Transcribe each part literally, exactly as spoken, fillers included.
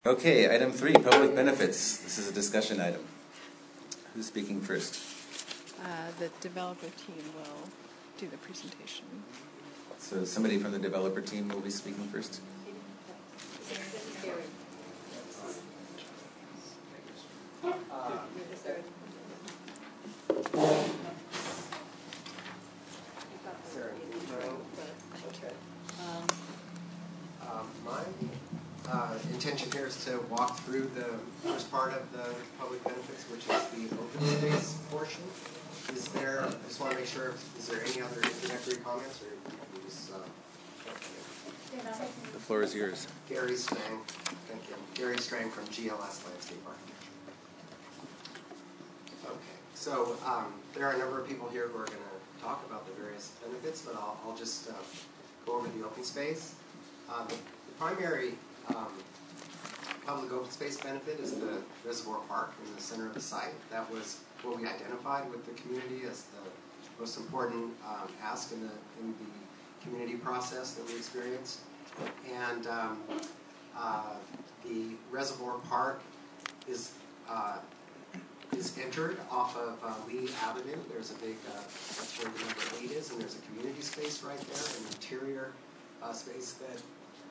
Okay, item three, public benefits. This is a discussion item. Who's speaking first? Uh, the developer team will do the presentation. So somebody from the developer team will be speaking first? Um, my uh, intention here is to walk through the first part of the public benefits, which is the open space portion. Is there, I just want to make sure, is there any other introductory comments, or you just, uh, The floor is yours. Gary Strang, thank you. Gary Strang from G L S Landscape Architecture. Okay, so um, there are a number of people here who are going to talk about the various benefits, but I'll, I'll just uh, go over the open space. Uh, the, the primary um, public open space benefit is the Reservoir Park in the center of the site. That was what we identified with the community as the most important um, ask in the, in the community process that we experienced. And um, uh, the Reservoir Park is uh, is entered off of uh, Lee Avenue. There's a big, uh, that's where the number eight is, and there's a community space right there, an interior uh, space that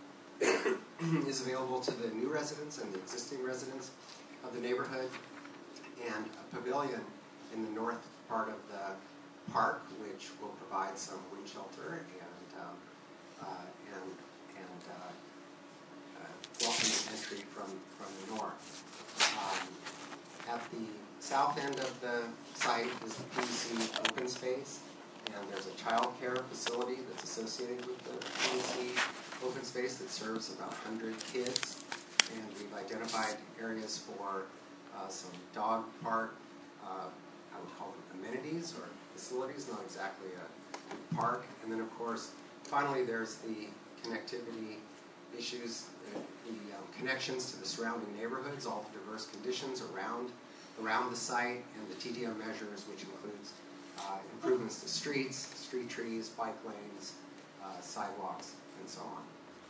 is available to the new residents and the existing residents of the neighborhood, and a pavilion in the north part of the park, which will provide some wind shelter and um, uh, and and uh, uh, welcoming entry from from the north. Um, at the south end of the site is the P C open space, and there's a child care facility that's associated with the P C open space that serves about one hundred kids, and we've identified areas for uh, some dog park, uh, I would call them amenities or facilities, not exactly a park. And then of course, finally there's the connectivity issues, the, the um, connections to the surrounding neighborhoods, all the diverse conditions around around the site, and the T D M measures, which includes uh, improvements to streets, street trees, bike lanes, uh, sidewalks, and so on.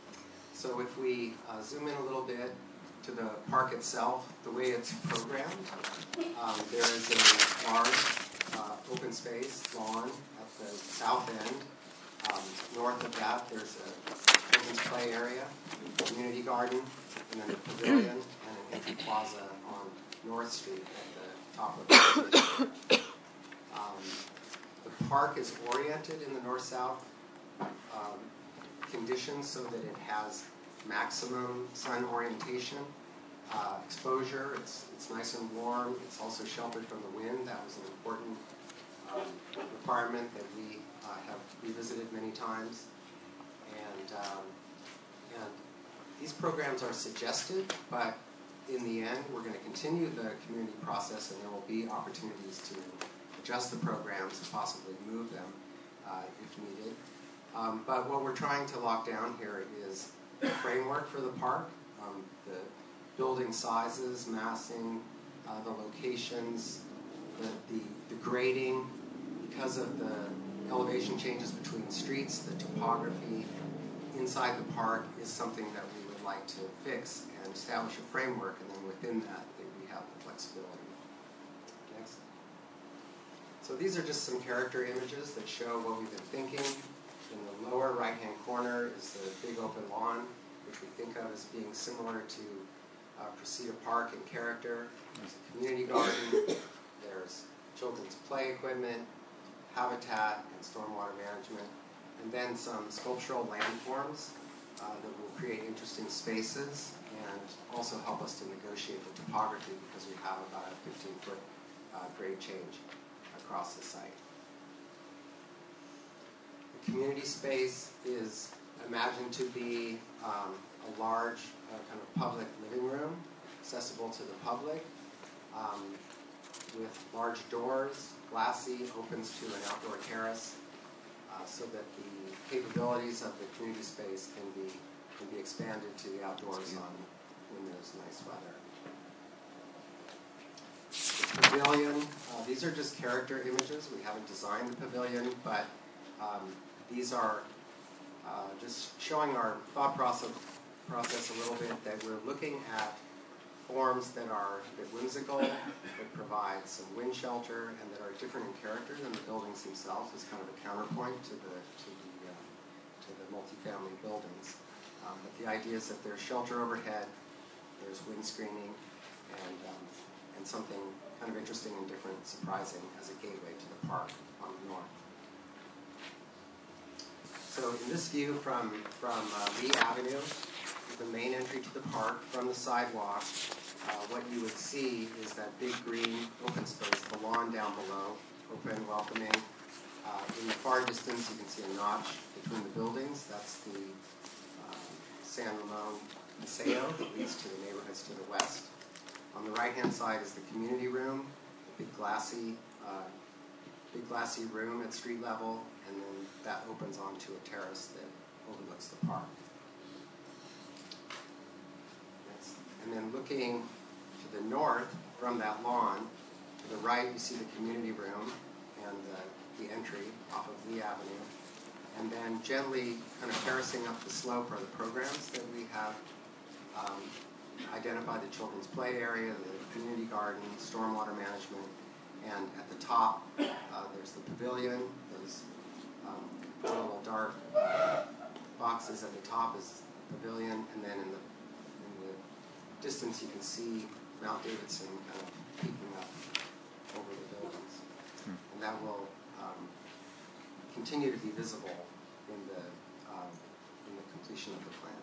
So if we uh, zoom in a little bit to the park itself, the way it's programmed, um, there is a large uh, open space lawn at the south end. Um, north of that, there's a children's play area, community garden, and then a pavilion and an entry plaza on North Street at the top of the um, The park is oriented in the north-south um, conditions so that it has maximum sun orientation, uh, exposure. It's it's nice and warm. It's also sheltered from the wind. That was an important um, requirement that we uh, have revisited many times. And um, and these programs are suggested, but in the end, we're going to continue the community process, and there will be opportunities to adjust the programs and possibly move them uh, if needed. Um, but what we're trying to lock down here is the framework for the park, um, the building sizes, massing, uh, the locations, the, the, the grading, because of the elevation changes between streets, the topography inside the park is something that we would like to fix and establish a framework, and then within that, that we have the flexibility. Next. So these are just some character images that show what we've been thinking. In the lower right-hand corner is the big open lawn, which we think of as being similar to uh, Precita Park in character. There's a community garden, there's children's play equipment, habitat, and stormwater management, and then some sculptural landforms uh, that will create interesting spaces and also help us to negotiate the topography, because we have about a fifteen-foot uh, grade change across the site. The community space is imagined to be um, a large uh, kind of public living room, accessible to the public, um, with large doors, glassy, opens to an outdoor terrace, uh, so that the capabilities of the community space can be can be expanded to the outdoors on when there's nice weather. The pavilion, uh, these are just character images. We haven't designed the pavilion, but um, these are uh, just showing our thought process process a little bit, that we're looking at forms that are a bit whimsical, that provide some wind shelter, and that are different in character than the buildings themselves, as kind of a counterpoint to the to the uh, to the multifamily buildings. Um, but the idea is that there's shelter overhead, there's wind screening, and um, and something kind of interesting and different, surprising as a gateway to the park on the north. So in this view from from uh, Lee Avenue, the main entry to the park from the sidewalk, uh, what you would see is that big green open space, the lawn down below, open, welcoming. Uh, in the far distance, you can see a notch between the buildings. That's the uh, San Ramon Paseo that leads to the neighborhoods to the west. On the right-hand side is the community room, the big glassy, uh, big glassy room at street level, and then that opens onto a terrace that overlooks the park. And then looking to the north from that lawn, to the right you see the community room and uh, the entry off of Lee Avenue. And then gently kind of terracing up the slope are the programs that we have um, identified: the children's play area, the community garden, stormwater management, and at the top uh, there's the pavilion. Those um, little dark uh, boxes at the top is the pavilion, and then in the distance you can see Mount Davidson kind of peeking up over the buildings. Hmm. And that will um, continue to be visible in the, um, in the completion of the plan.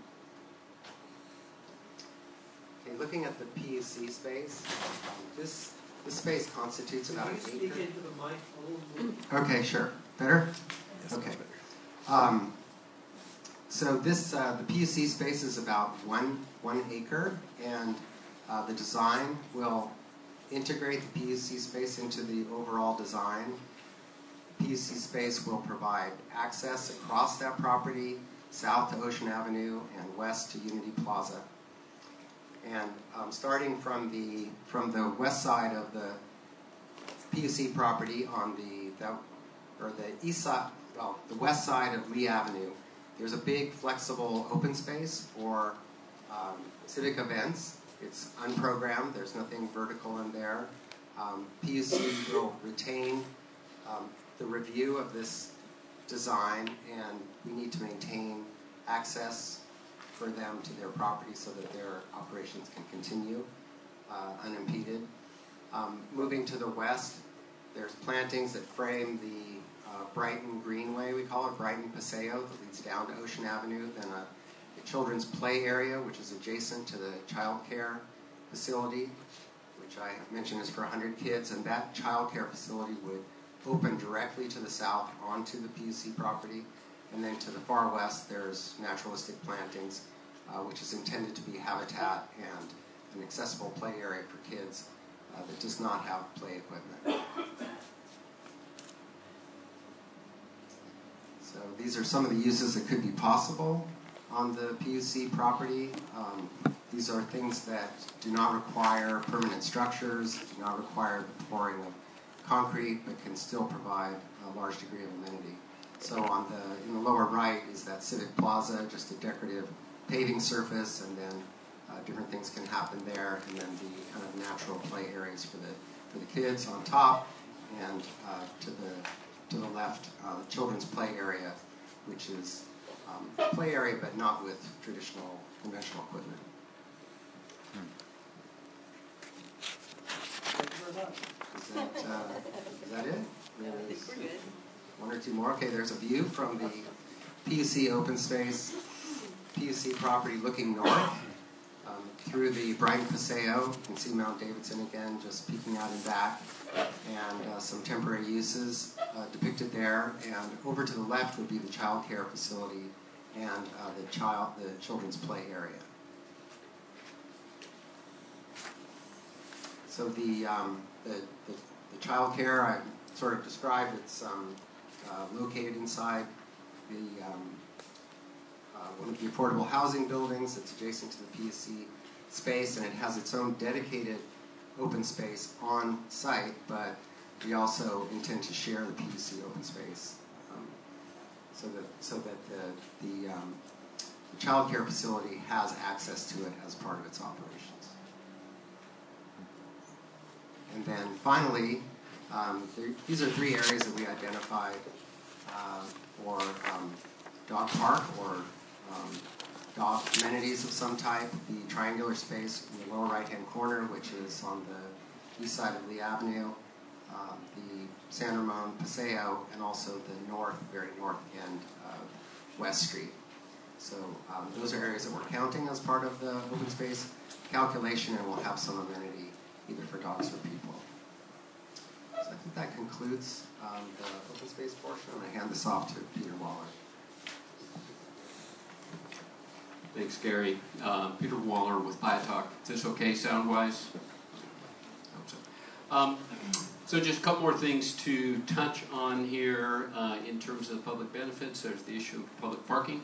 Okay, looking at the P U C space, um, this, this space constitutes about an acre. Can you speak into the mic a little bit? Okay, sure. Better? Yes, okay. Um, So this, uh, the P U C space is about one, one acre, and uh, the design will integrate the P U C space into the overall design. P U C space will provide access across that property, south to Ocean Avenue and west to Unity Plaza. And um, starting from the from the west side of the P U C property on the, the or the east side, well, the west side of Lee Avenue, there's a big flexible open space for um, civic events. It's unprogrammed. There's nothing vertical in there. Um, P U C will retain um, the review of this design, and we need to maintain access for them to their property so that their operations can continue uh, unimpeded. Um, moving to the west, there's plantings that frame the Uh, Brighton Greenway, we call it, Brighton Paseo, that leads down to Ocean Avenue, then a, a children's play area, which is adjacent to the child care facility, which I mentioned is for one hundred kids, and that child care facility would open directly to the south onto the P U C property, and then to the far west there's naturalistic plantings, uh, which is intended to be habitat and an accessible play area for kids uh, that does not have play equipment. So these are some of the uses that could be possible on the P U C property. Um, these are things that do not require permanent structures, do not require the pouring of concrete, but can still provide a large degree of amenity. So on the in the lower right is that Civic Plaza, just a decorative paving surface, and then uh, different things can happen there, and then the kind of natural play areas for the for the kids on top, and uh, to the to the left, uh, the children's play area, which is um, a play area but not with traditional, conventional equipment. Hmm. Thank you very much. Is that, uh, is that it? Yeah, I think we're good. One or two more? Okay, there's a view from the P U C open space, P U C property looking north um, through the Brighton Paseo. You can see Mount Davidson again, just peeking out and back, and uh, some temporary uses uh, depicted there. And over to the left would be the child care facility and uh, the child, the children's play area. So the um, the, the, the child care I sort of described. It's um, uh, located inside the um, uh, one of the affordable housing buildings. It's adjacent to the P U C space, and it has its own dedicated open space on site, but we also intend to share the P U C open space um, so that so that the the, um, the child care facility has access to it as part of its operations. And then finally, um, there, these are three areas that we identified uh, for um, dog park or um, dog amenities of some type. The triangular space in the lower right-hand corner, which is on the east side of Lee Avenue, um, the San Ramon Paseo, and also the north, very north end of West Street. So um, those are areas that we're counting as part of the open space calculation, and we'll have some amenity either for dogs or people. So I think that concludes um, the open space portion. I'm going to hand this off to Peter Waller. Thanks, Gary. Uh, Peter Waller with Piatalk. Is this okay sound-wise? Hope so. Um, so just a couple more things to touch on here uh, in terms of the public benefits. There's the issue of public parking,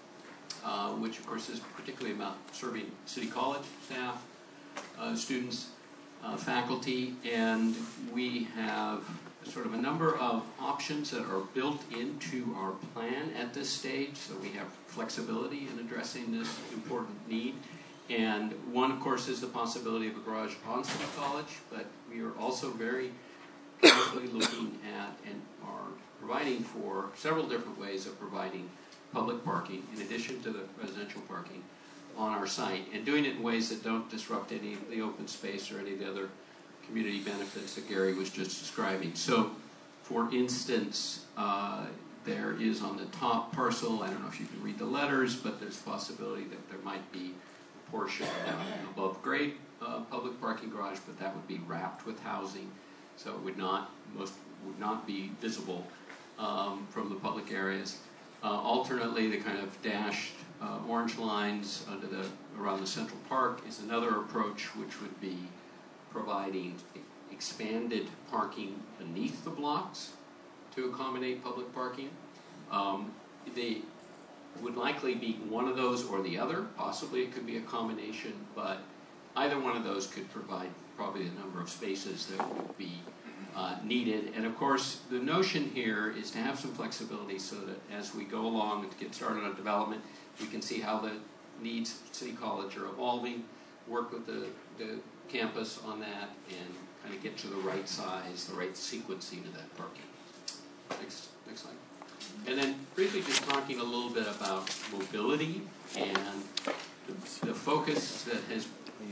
uh, which of course is particularly about serving City College staff, uh, students, uh, faculty, and we have sort of a number of options that are built into our plan at this stage, so we have flexibility in addressing this important need. And one, of course, is the possibility of a garage on City College, but we are also very carefully looking at and are providing for several different ways of providing public parking in addition to the residential parking on our site, and doing it in ways that don't disrupt any of the open space or any of the other community benefits that Gary was just describing. So, for instance, uh, there is on the top parcel, I don't know if you can read the letters, but there's a possibility that there might be a portion uh, above grade uh, public parking garage, but that would be wrapped with housing, so it would not, most would not be visible um, from the public areas. Uh, alternately, the kind of dashed uh, orange lines under the around the Central Park is another approach, which would be providing expanded parking beneath the blocks to accommodate public parking. Um, they would likely be one of those or the other. Possibly it could be a combination, but either one of those could provide probably the number of spaces that would be uh, needed. And of course, the notion here is to have some flexibility so that as we go along and get started on development, we can see how the needs of City College are evolving, work with the, the campus on that, and kind of get to the right size, the right sequencing of that parking. Next, next slide. And then briefly just talking a little bit about mobility and the, the focus that has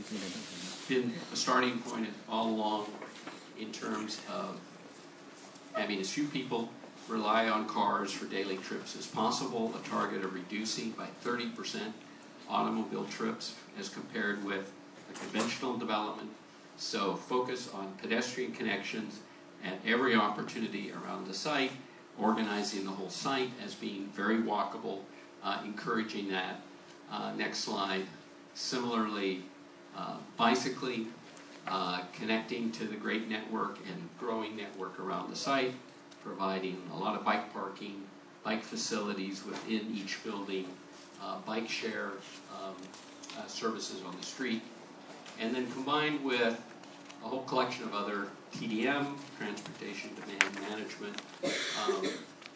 been a starting point all along in terms of having as few people rely on cars for daily trips as possible, a target of reducing by thirty percent automobile trips as compared with the conventional development. So focus on pedestrian connections at every opportunity around the site, organizing the whole site as being very walkable, uh, encouraging that. Uh, next slide. Similarly, uh, bicycling, uh, connecting to the great network and growing network around the site, providing a lot of bike parking, bike facilities within each building, uh, bike share um, uh, services on the street, and then combined with a whole collection of other T D M, transportation demand management um,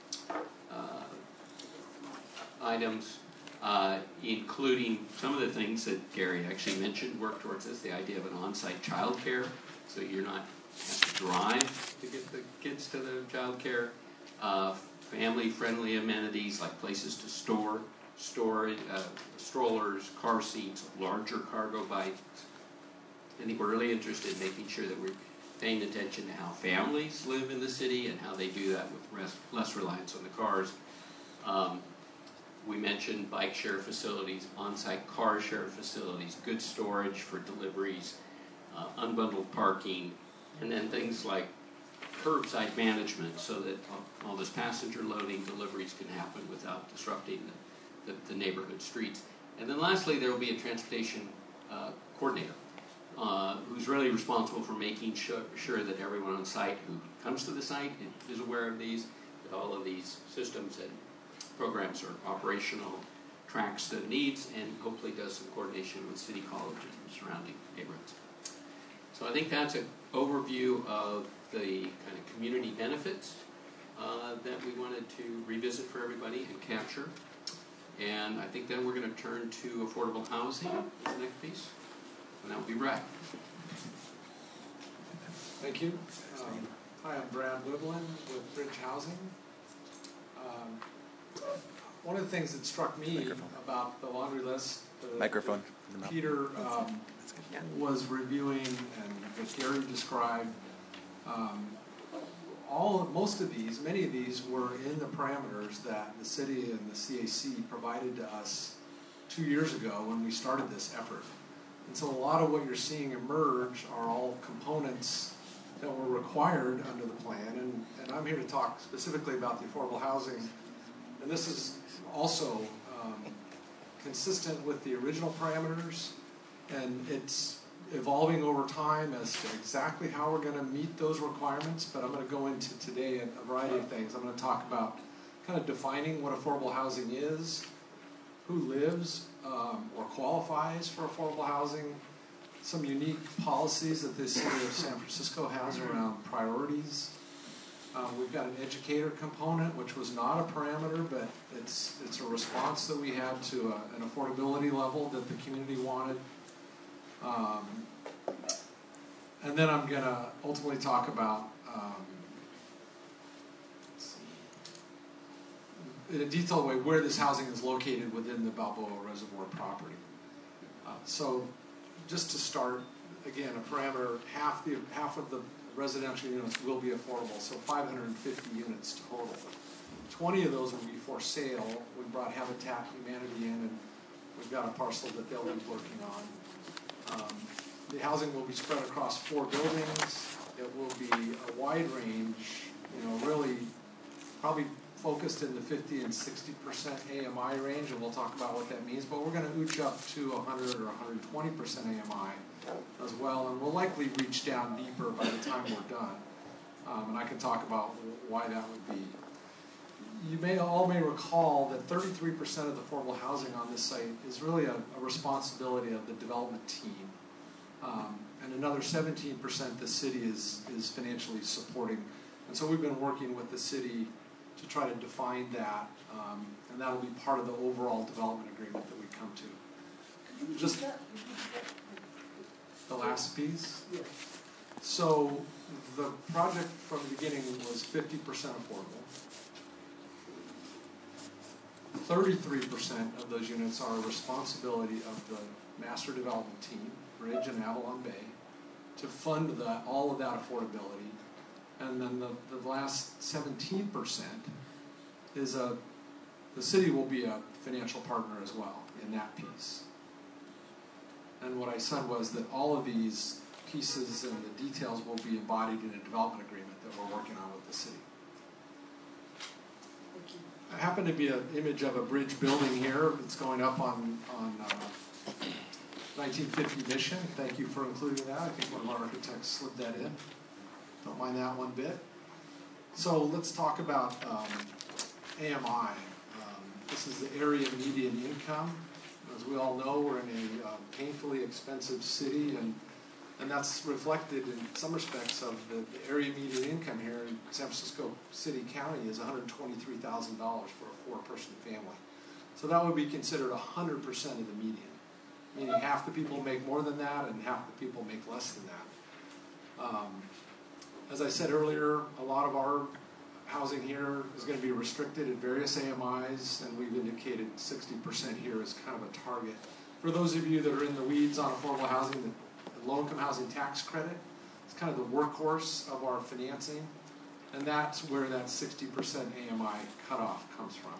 uh, items, uh, including some of the things that Gary actually mentioned, work towards this, the idea of an on-site child care, so you're not have to drive to get the kids to the child care, uh, family-friendly amenities like places to store, storage, uh, strollers, car seats, larger cargo bikes. I think we're really interested in making sure that we're paying attention to how families live in the city and how they do that with rest, less reliance on the cars. Um, we mentioned bike share facilities, on-site car share facilities, good storage for deliveries, uh, unbundled parking, and then things like curbside management so that all, all this passenger loading deliveries can happen without disrupting the, the, the neighborhood streets. And then lastly, there will be a transportation uh, coordinator uh, who's really responsible for making sure, sure that everyone on site who comes to the site is aware of these, that all of these systems and programs are operational, tracks the needs, and hopefully does some coordination with City College and surrounding neighborhoods. So I think that's an overview of the kind of community benefits uh, that we wanted to revisit for everybody and capture. And I think then we're going to turn to affordable housing as the next piece. And that will be Brad. Thank you. Um, hi, I'm Brad Wiblin with Bridge Housing. Um, one of the things that struck me Microphone. about the laundry list, uh, Microphone. that Peter um, was reviewing and that Gary described, um, all most of these, many of these were in the parameters that the city and the C A C provided to us two years ago when we started this effort. And so a lot of what you're seeing emerge are all components that were required under the plan, and, and I'm here to talk specifically about the affordable housing. And this is also um, consistent with the original parameters, and it's evolving over time as to exactly how we're going to meet those requirements, but I'm going to go into today a variety of things. I'm going to talk about kind of defining what affordable housing is, who lives um, or qualifies for affordable housing, some unique policies that the city of San Francisco has around priorities. Um, we've got an educator component, which was not a parameter, but it's it's a response that we had to a, an affordability level that the community wanted. Um, and then I'm going to ultimately talk about, um, let's see, in a detailed way, where this housing is located within the Balboa Reservoir property. Uh, so just to start, again, a parameter, half the half of the residential units will be affordable, so five hundred fifty units total. twenty of those will be for sale. We brought Habitat Humanity in, and we've got a parcel that they'll be working on. Um, the housing will be spread across four buildings. It will be a wide range, you know, really probably focused in the fifty and sixty percent A M I range, and we'll talk about what that means, but we're going to ooch up to one hundred or one hundred twenty percent A M I as well, and we'll likely reach down deeper by the time we're done. Um, and I can talk about why that would be. You may all may recall that thirty-three percent of the affordable housing on this site is really a, a responsibility of the development team. Um, and another seventeen percent the city is, is financially supporting. And so we've been working with the city to try to define that, um, and that'll be part of the overall development agreement that we come to. Just the last piece? Yes. So the project from the beginning was fifty percent affordable. thirty-three percent of those units are a responsibility of the master development team, Bridge and Avalon Bay, to fund the, all of that affordability. And then the, the last seventeen percent is a, the city will be a financial partner as well in that piece. And what I said was that all of these pieces and the details will be embodied in a development agreement that we're working on with the city. I happen to be an image of a bridge building here. It's going up on, on uh, nineteen fifty Mission. Thank you for including that. I think one of our architects slid that in. Don't mind that one bit. So let's talk about um, A M I. Um, this is the area median income. As we all know, we're in a uh, painfully expensive city, and and that's reflected in some respects of the, the area median income here in San Francisco City County is one hundred twenty-three thousand dollars for a four-person family. So that would be considered one hundred percent of the median, meaning half the people make more than that and half the people make less than that. Um, as I said earlier, a lot of our housing here is going to be restricted at various A M Is, and we've indicated sixty percent here as kind of a target. For those of you that are in the weeds on affordable housing, the low-income housing tax credit is kind of the workhorse of our financing, and that's where that sixty percent A M I cutoff comes from.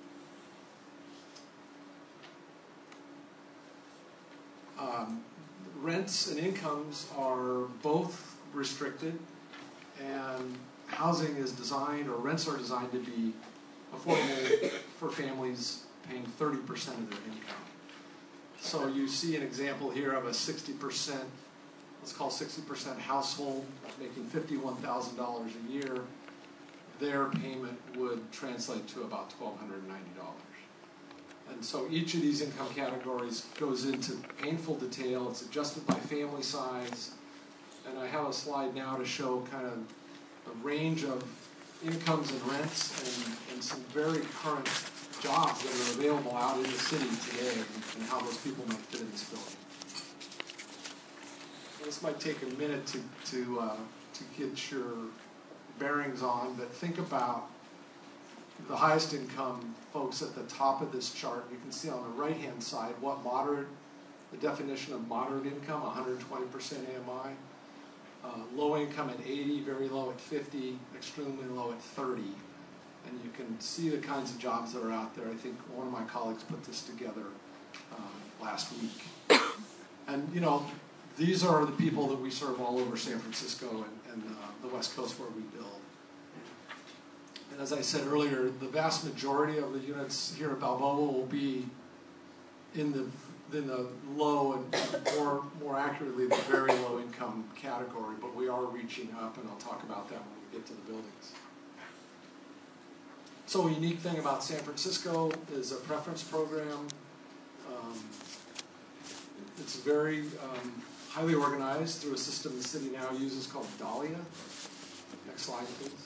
Um, rents and incomes are both restricted, and housing is designed, or rents are designed to be affordable for families paying thirty percent of their income. So you see an example here of a sixty percent, let's call sixty percent household making fifty-one thousand dollars a year. Their payment would translate to about twelve hundred ninety dollars. And so each of these income categories goes into painful detail. It's adjusted by family size. And I have a slide now to show kind of a range of incomes and rents and, and some very current jobs that are available out in the city today and, and how those people might fit in this building. This might take a minute to to uh, to get your bearings on, but think about the highest income folks at the top of this chart. You can see on the right hand side what moderate, the definition of moderate income, one hundred twenty percent A M I. Uh, low income at eighty, very low at fifty, extremely low at thirty. And you can see the kinds of jobs that are out there. I think one of my colleagues put this together um, last week. And, you know, these are the people that we serve all over San Francisco and, and uh, the West Coast where we build. And as I said earlier, the vast majority of the units here at Balboa will be in the in the low and more more accurately the very low income category, but we are reaching up, and I'll talk about that when we get to the buildings. So a unique thing about San Francisco is a preference program. Um, it's very um, highly organized through a system the city now uses called Dahlia. Next slide, please.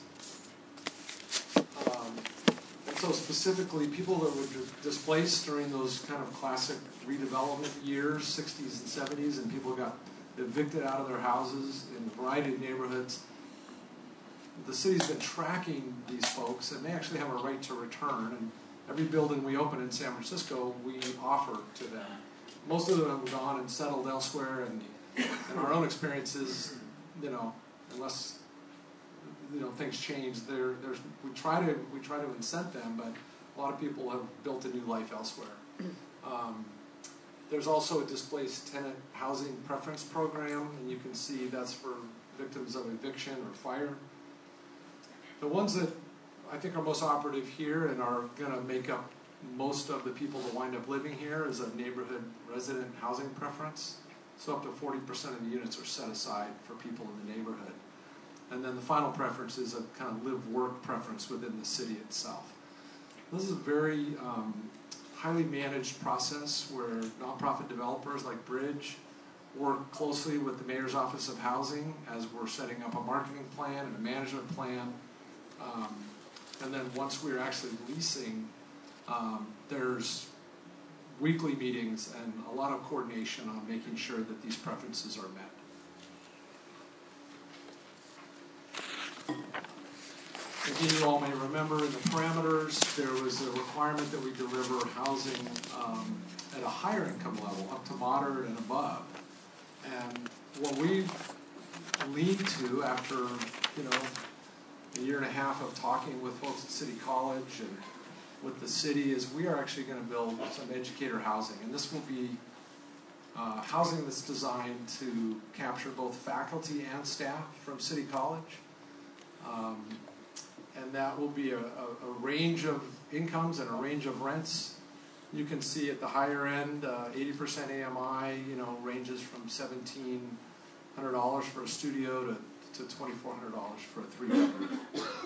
Um, and so specifically, people that were displaced during those kind of classic redevelopment years, sixties and seventies, and people got evicted out of their houses in a variety of neighborhoods. The city's been tracking these folks, and they actually have a right to return. And every building we open in San Francisco, we offer to them. Most of them have gone and settled elsewhere, and in our own experiences, you know, unless you know things change, there there's we try to we try to incent them, but a lot of people have built a new life elsewhere. Um, there's also a displaced tenant housing preference program, and you can see that's for victims of eviction or fire. The ones that I think are most operative here and are going to make up most of the people that wind up living here is a neighborhood resident housing preference. So up to forty percent of the units are set aside for people in the neighborhood. And then the final preference is a kind of live-work preference within the city itself. This is a very um, highly managed process where nonprofit developers like Bridge work closely with the Mayor's Office of Housing as we're setting up a marketing plan and a management plan. Um, and then once we're actually leasing, um, there's weekly meetings and a lot of coordination on making sure that these preferences are met. Again, you all may remember in the parameters, there was a requirement that we deliver housing um, at a higher income level, up to moderate and above. And what we've leaned to after, you know, a year and a half of talking with folks at City College and with the city is we are actually going to build some educator housing. And this will be uh, housing that's designed to capture both faculty and staff from City College. Um, and that will be a, a, a range of incomes and a range of rents. You can see at the higher end, uh, eighty percent A M I, you know, ranges from seventeen hundred dollars for a studio to to twenty-four hundred dollars for a three-bedroom.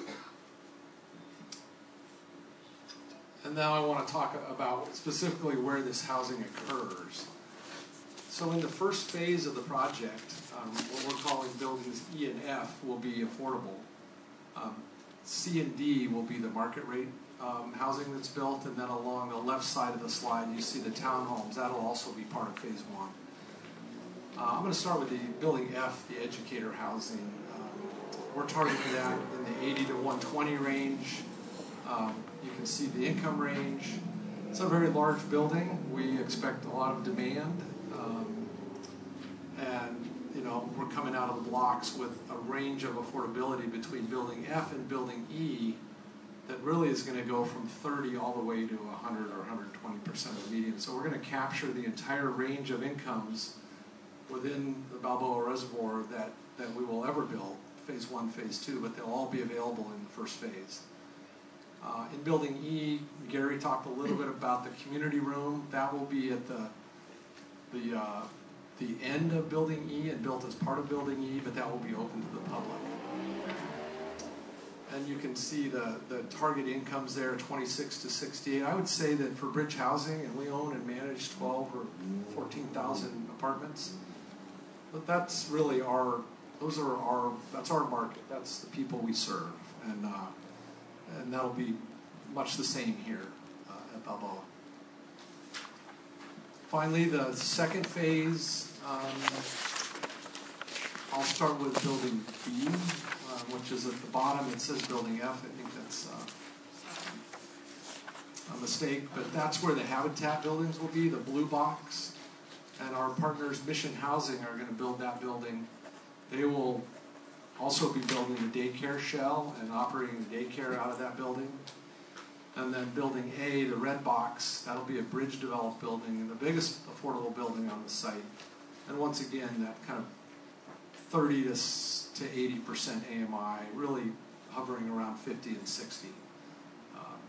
And now I want to talk about specifically where this housing occurs. So in the first phase of the project, um, what we're calling buildings E and F will be affordable. Um, C and D will be the market rate um, housing that's built, and then along the left side of the slide you see the townhomes. That'll also be part of phase one. Uh, I'm going to start with the building F, the educator housing. Um, we're targeting that in the eighty to one twenty range. Um, you can see the income range. It's a very large building. We expect a lot of demand. Um, and, you know, we're coming out of the blocks with a range of affordability between building F and building E that really is going to go from thirty all the way to one hundred or one hundred twenty percent of the median. So we're going to capture the entire range of incomes within the Balboa Reservoir that, that we will ever build, phase one, phase two, but they'll all be available in the first phase. Uh, in building E, Gary talked a little bit about the community room. That will be at the the uh, the end of building E and built as part of building E, but that will be open to the public. And you can see the, the target incomes there, twenty-six to sixty-eight. I would say that for Bridge Housing, and we own and manage twelve or fourteen thousand apartments, but that's really our, those are our, that's our market. That's the people we serve. And uh, and that'll be much the same here uh, at Balboa. Finally, the second phase, um, I'll start with building B, uh, which is at the bottom. It says building F. I think that's uh, a mistake, but that's where the Habitat buildings will be, the blue box. And our partners, Mission Housing, are going to build that building. They will also be building a daycare shell and operating the daycare out of that building. And then building A, the red box, that'll be a bridge developed building and the biggest affordable building on the site. And once again, that kind of thirty to eighty percent A M I, really hovering around fifty and sixty. Um,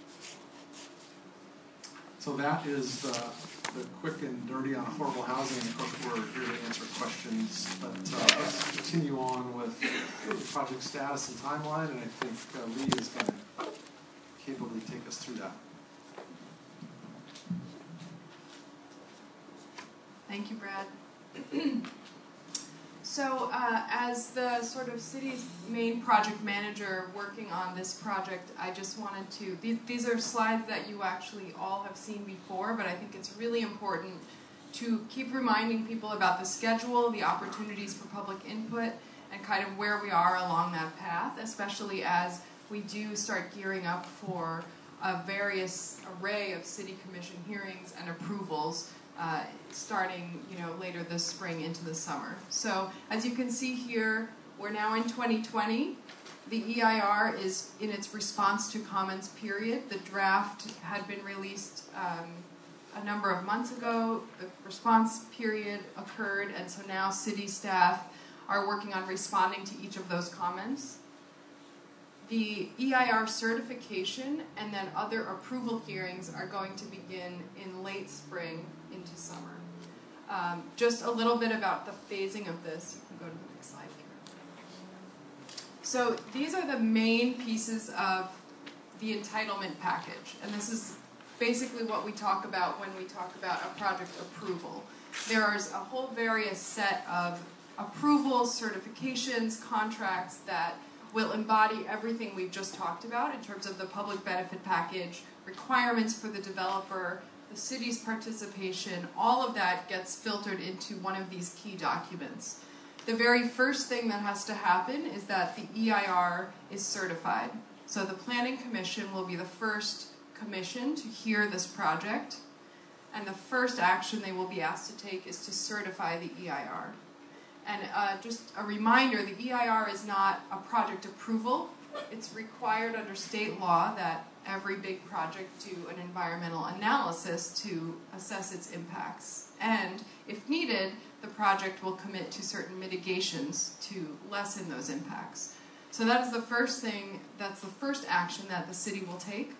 so that is the, the quick and dirty on affordable housing. Of course, we're here to answer questions, but uh, let's continue on with project status and timeline, and I think uh, Lee is going to capably take us through that. Thank you, Brad. So, uh, as the sort of city's main project manager working on this project, I just wanted to, these, these are slides that you actually all have seen before, but I think it's really important to keep reminding people about the schedule, the opportunities for public input, and kind of where we are along that path, especially as we do start gearing up for a various array of city commission hearings and approvals uh, starting, you know, later this spring into the summer. So as you can see here, we're now in twenty twenty. The E I R is in its response to comments period. The draft had been released um, a number of months ago. The response period occurred, and so now city staff are working on responding to each of those comments. The E I R certification and then other approval hearings are going to begin in late spring into summer. Um, just a little bit about the phasing of this. You can go to the next slide here. So these are the main pieces of the entitlement package, and this is basically what we talk about when we talk about a project approval. There's a whole various set of approvals, certifications, contracts that will embody everything we've just talked about in terms of the public benefit package, requirements for the developer, the city's participation. All of that gets filtered into one of these key documents. The very first thing that has to happen is that the E I R is certified. So the Planning Commission will be the first commission to hear this project, and the first action they will be asked to take is to certify the E I R. And uh, just a reminder, the E I R is not a project approval. It's required under state law that every big project do an environmental analysis to assess its impacts. And if needed, the project will commit to certain mitigations to lessen those impacts. So that is the first thing, that's the first action that the city will take.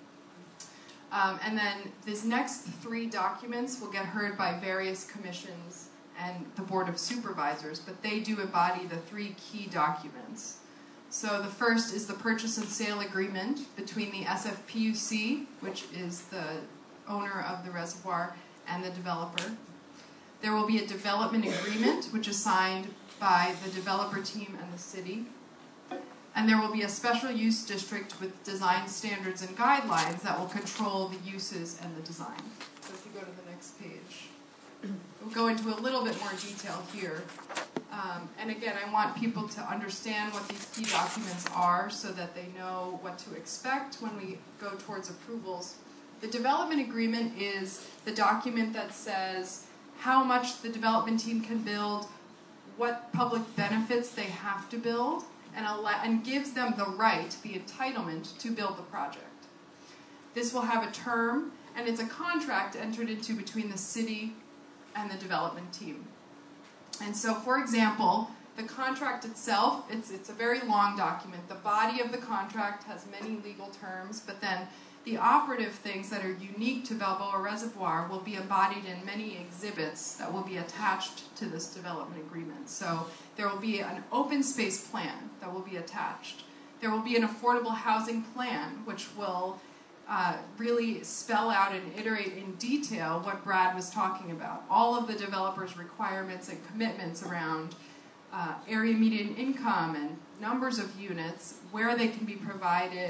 Um, and then these next three documents will get heard by various commissions and the Board of Supervisors, but they do embody the three key documents. So the first is the purchase and sale agreement between the S F P U C, which is the owner of the reservoir, and the developer. There will be a development agreement, which is signed by the developer team and the city. And there will be a special use district with design standards and guidelines that will control the uses and the design. So if you go to the next page. We'll go into a little bit more detail here. Um, and again, I want people to understand what these key documents are so that they know what to expect when we go towards approvals. The development agreement is the document that says how much the development team can build, what public benefits they have to build, and, allow, and gives them the right, the entitlement, to build the project. This will have a term, and it's a contract entered into between the city and the development team. And so, for example, the contract itself, it's, it's a very long document. The body of the contract has many legal terms, but then the operative things that are unique to Balboa Reservoir will be embodied in many exhibits that will be attached to this development agreement. So there will be an open space plan that will be attached. There will be an affordable housing plan, which will Uh, really spell out and iterate in detail what Brad was talking about. All of the developers' requirements and commitments around uh, area median income and numbers of units, where they can be provided,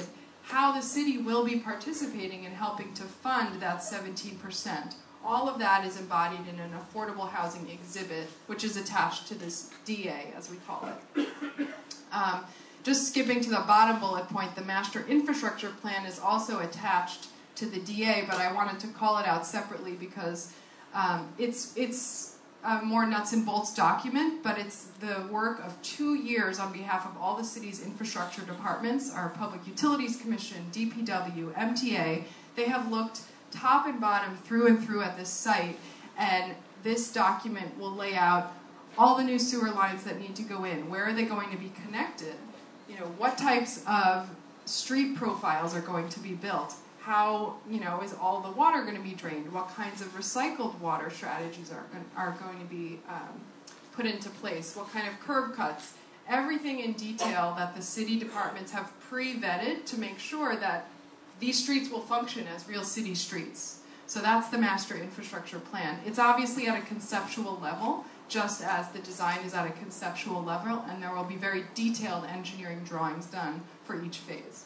how the city will be participating in helping to fund that seventeen percent. All of that is embodied in an affordable housing exhibit, which is attached to this D A, as we call it. Um, just skipping to the bottom bullet point, the master infrastructure plan is also attached to the D A, but I wanted to call it out separately because um, it's it's a more nuts and bolts document, but it's the work of two years on behalf of all the city's infrastructure departments, our Public Utilities Commission, D P W, M T A. They have looked top and bottom through and through at this site, and this document will lay out all the new sewer lines that need to go in. Where are they going to be connected? You know, what types of street profiles are going to be built? How, you know, is all the water going to be drained? What kinds of recycled water strategies are, are going to be um, put into place? What kind of curb cuts? Everything in detail that the city departments have pre-vetted to make sure that these streets will function as real city streets. So that's the master infrastructure plan. It's obviously at a conceptual level, just as the design is at a conceptual level, and there will be very detailed engineering drawings done for each phase.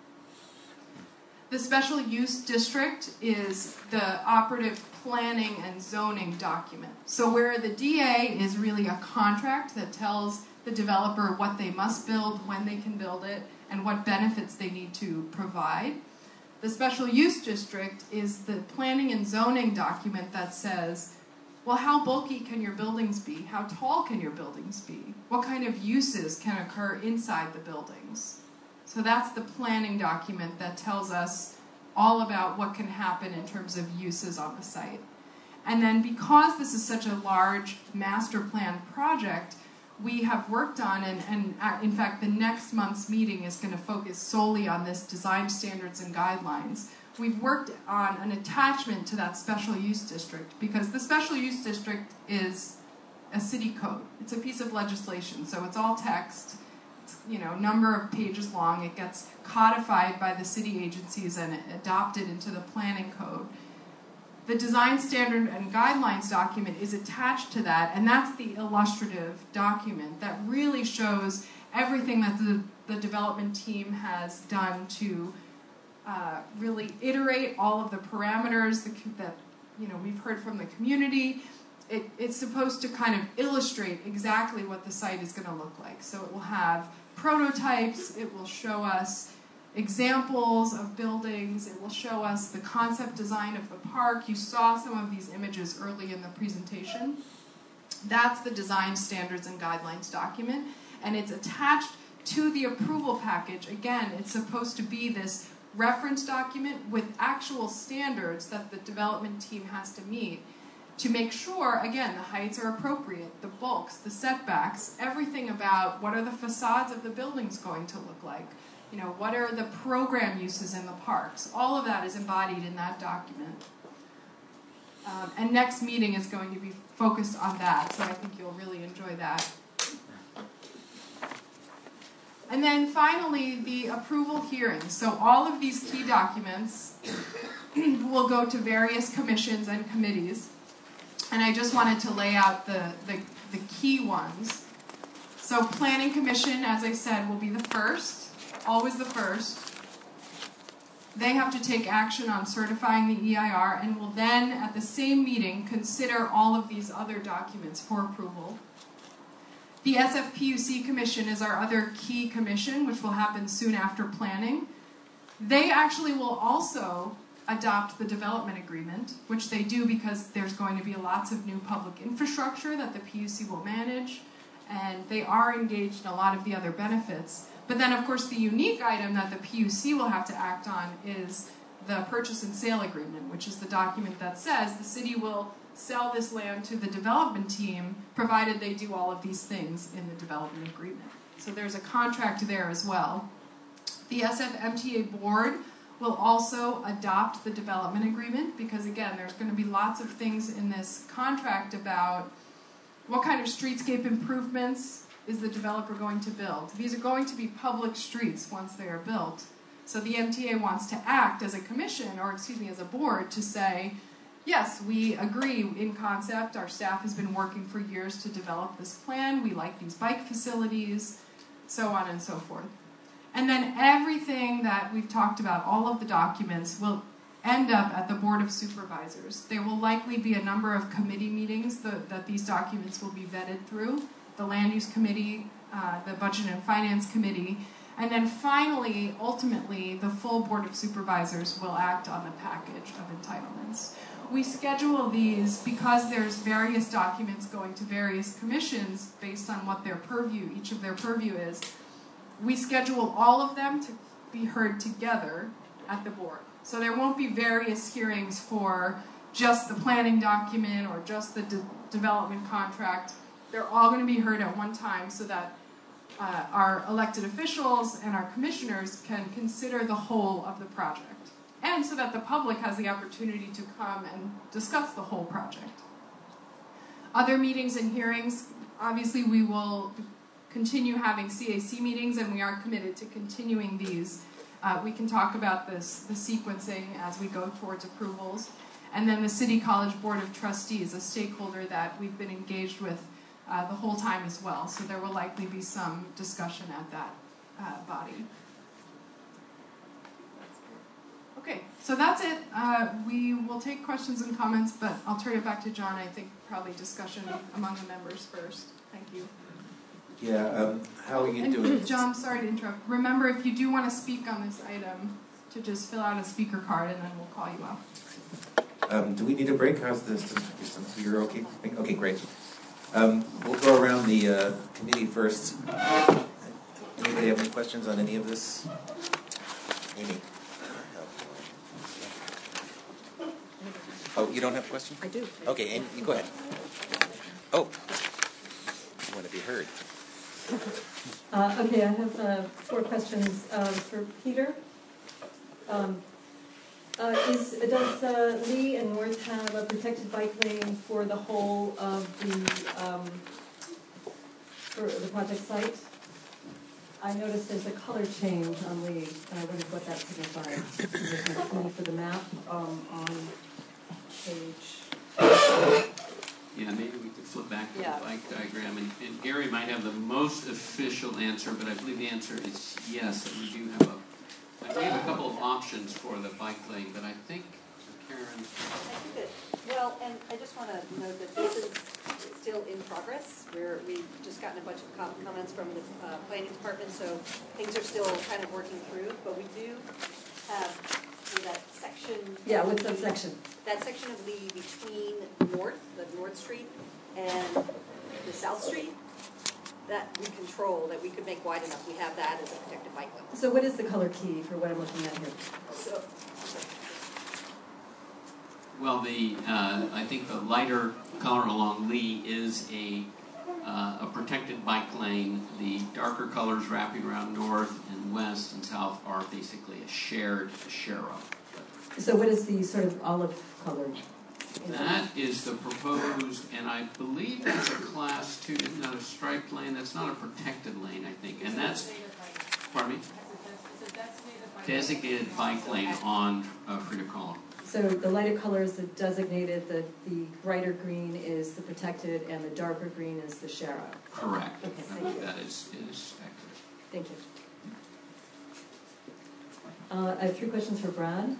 The special use district is the operative planning and zoning document. So where the D A is really a contract that tells the developer what they must build, when they can build it, and what benefits they need to provide. The special use district is the planning and zoning document that says, well, how bulky can your buildings be? How tall can your buildings be? What kind of uses can occur inside the buildings? So that's the planning document that tells us all about what can happen in terms of uses on the site. And then because this is such a large master plan project, we have worked on, and, and in fact the next month's meeting is going to focus solely on this design standards and guidelines. We've worked on an attachment to that special use district because the special use district is a city code. It's a piece of legislation, so it's all text. You know, number of pages long. It gets codified by the city agencies and adopted into the planning code. The design standard and guidelines document is attached to that, and that's the illustrative document that really shows everything that the, the development team has done to uh, really iterate all of the parameters that, that you know we've heard from the community. It, it's supposed to kind of illustrate exactly what the site is going to look like. So it will have prototypes, it will show us examples of buildings, it will show us the concept design of the park. You saw some of these images early in the presentation. That's the design standards and guidelines document, and it's attached to the approval package. Again, it's supposed to be this reference document with actual standards that the development team has to meet to make sure, again, the heights are appropriate, the bulks, the setbacks, everything about what are the facades of the buildings going to look like, you know, what are the program uses in the parks. All of that is embodied in that document. Um, and next meeting is going to be focused on that, so I think you'll really enjoy that. And then finally, the approval hearing. So all of these key documents will go to various commissions and committees. And I just wanted to lay out the, the, the key ones. So Planning Commission, as I said, will be the first, always the first. They have to take action on certifying the E I R and will then, at the same meeting, consider all of these other documents for approval. The S F P U C Commission is our other key commission, which will happen soon after planning. They actually will also adopt the development agreement, which they do because there's going to be lots of new public infrastructure that the P U C will manage, and they are engaged in a lot of the other benefits. But then, of course, the unique item that the P U C will have to act on is the purchase and sale agreement, which is the document that says the city will sell this land to the development team, provided they do all of these things in the development agreement. So there's a contract there as well. The S F M T A board will also adopt the development agreement because, again, there's going to be lots of things in this contract about what kind of streetscape improvements is the developer going to build. These are going to be public streets once they are built. So the M T A wants to act as a commission, or excuse me, as a board, to say, yes, we agree in concept. Our staff has been working for years to develop this plan. We like these bike facilities, so on and so forth. And then everything that we've talked about, all of the documents, will end up at the Board of Supervisors. There will likely be a number of committee meetings that, that these documents will be vetted through. The Land Use Committee, uh, the Budget and Finance Committee, and then finally, ultimately, the full Board of Supervisors will act on the package of entitlements. We schedule these because there's various documents going to various commissions based on what their purview, each of their purview is. We schedule all of them to be heard together at the board. So there won't be various hearings for just the planning document or just the de- development contract. They're all going to be heard at one time so that uh, our elected officials and our commissioners can consider the whole of the project. And so that the public has the opportunity to come and discuss the whole project. Other meetings and hearings, obviously we will continue having C A C meetings, and we are committed to continuing these. Uh, we can talk about this, the sequencing as we go towards approvals. And then the City College Board of Trustees, a stakeholder that we've been engaged with uh, the whole time as well. So there will likely be some discussion at that uh, body. Okay, so that's it. Uh, we will take questions and comments, but I'll turn it back to John. I think probably discussion among the members first. Thank you. Yeah, um, how are you and doing? John, sorry to interrupt. Remember, if you do want to speak on this item, to just fill out a speaker card and then we'll call you up. Um, do we need a break? How's this? You're okay? Okay, great. Um, we'll go around the uh, committee first. Anybody have any questions on any of this? Amy? Oh, you don't have a question? I do. Okay, Amy, you go ahead. Oh, you want to be heard. Uh, okay, I have uh, four questions um, for Peter. Um, uh, is, does uh, Lee and North have a protected bike lane for the whole of the um, for the project site? I noticed there's a color change on Lee, and I wondered what that signifies. There's a key for the map um, on page. Yeah, maybe we could flip back to Yeah. the bike diagram, and, and Gary might have the most official answer, but I believe the answer is yes, that we do have a, like we have a couple of options for the bike lane, but I think, Karen. I think that, well, and I just want to note that this is still in progress. We're, we've just gotten a bunch of com- comments from the uh, planning department, so things are still kind of working through, but we do have that section. Yeah, what's that section? That section of Lee between North, the North Street, and the South Street, that we control, that we could make wide enough. We have that as a protected bike lane. So what is the color key for what I'm looking at here? So, Well, the uh, I think the lighter color along Lee is a uh, a protected bike lane. The darker colors wrapping around north and west and south are basically a shared share of. So what is the sort of olive color? That is the proposed, and I believe that's a class two, not a striped lane. That's not a protected lane, I think, and that's. Pardon me. Designated bike lane on uh, Frida Kahlo. So the lighter color is the designated, the, the brighter green is the protected, and the darker green is the share of. Correct. Okay, thank you. That is is accurate. Thank you. Uh, I have three questions for Brad.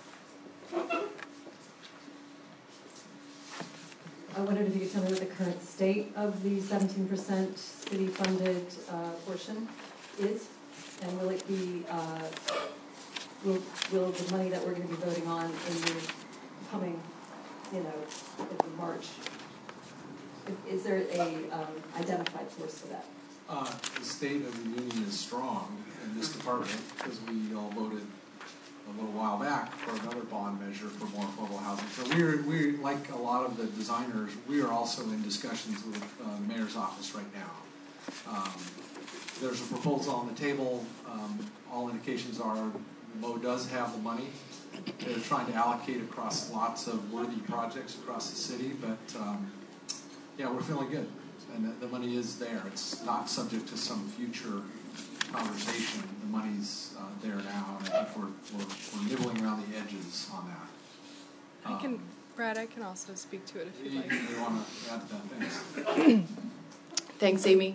I wondered if you could tell me what the current state of the seventeen percent city-funded uh, portion is, and will it be, uh, will, will the money that we're going to be voting on in the coming, you know, in March, is there a um, identified source for that? Uh, the state of the union is strong in this department because we all voted a little while back for another bond measure for more affordable housing. So we're, we like a lot of the designers, we are also in discussions with uh, the mayor's office right now. Um, there's a proposal on the table. Um, all indications are Mo does have the money. They're trying to allocate across lots of worthy projects across the city, but um, yeah, we're feeling good. And the, the money is there. It's not subject to some future conversation. The money's uh, there now, and I think we're, we're, we're nibbling around the edges on that. I can, Um, Brad, I can also speak to it if you, you'd like. you want to add to that? Thanks. Thanks, Amy.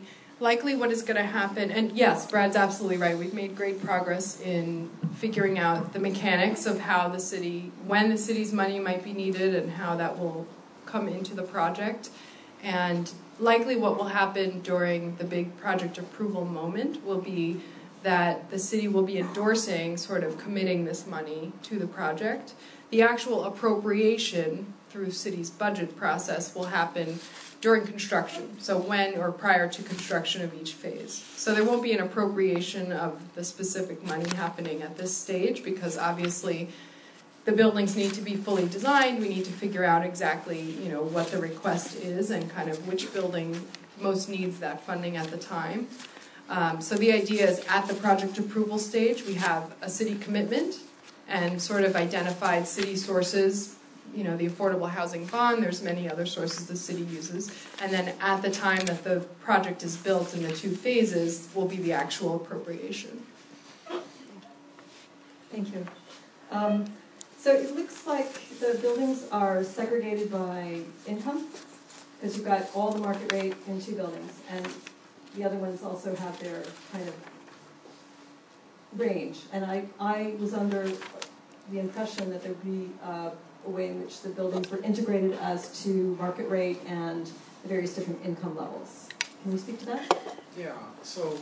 likely what is going to happen, and yes, Brad's absolutely right. We've made great progress in figuring out the mechanics of how the city, when the city's money might be needed and how that will come into the project. And likely what will happen during the big project approval moment will be that the city will be endorsing, sort of committing this money to the project. The actual appropriation through city's budget process will happen during construction, so when or prior to construction of each phase. So there won't be an appropriation of the specific money happening at this stage, because obviously the buildings need to be fully designed. We need to figure out exactly, you know, what the request is and kind of which building most needs that funding at the time. Um, so the idea is at the project approval stage, we have a city commitment and sort of identified city sources, you know, the affordable housing bond, there's many other sources the city uses, and then at the time that the project is built in the two phases will be the actual appropriation. Thank you. Um, so it looks like the buildings are segregated by income, because you've got all the market rate in two buildings, and the other ones also have their kind of range. And I, I was under the impression that there would be uh, a way in which the buildings were integrated as to market rate and the various different income levels. Can you speak to that? Yeah, so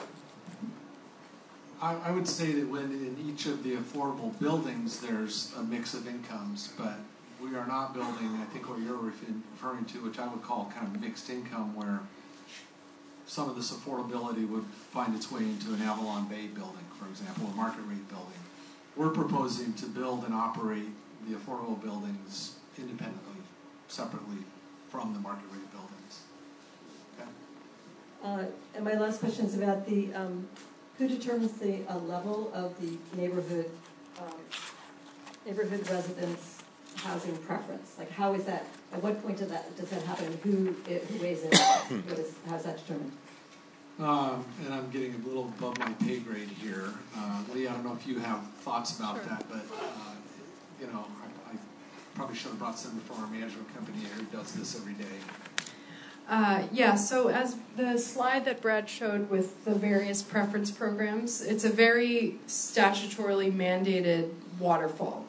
I, I would say that when in each of the affordable buildings there's a mix of incomes, but we are not building, I think what you're referring to, which I would call kind of mixed income, where some of this affordability would find its way into an Avalon Bay building, for example, a market rate building. We're proposing to build and operate the affordable buildings independently, separately from the market rate buildings. Okay? Uh, and my last question is about the, um, who determines the uh, level of the neighborhood, um, neighborhood residents' housing preference? Like, how is that, at what point does that, does that happen? Who, it, who weighs in? What is, how is that determined? Um, and I'm getting a little above my pay grade here. Uh, Lee, I don't know if you have thoughts about Sure. that, but, uh, you know, I, I probably should have brought somebody from our management company here who does this every day. Uh, yeah, so as the slide that Brad showed with the various preference programs, it's a very statutorily mandated waterfall.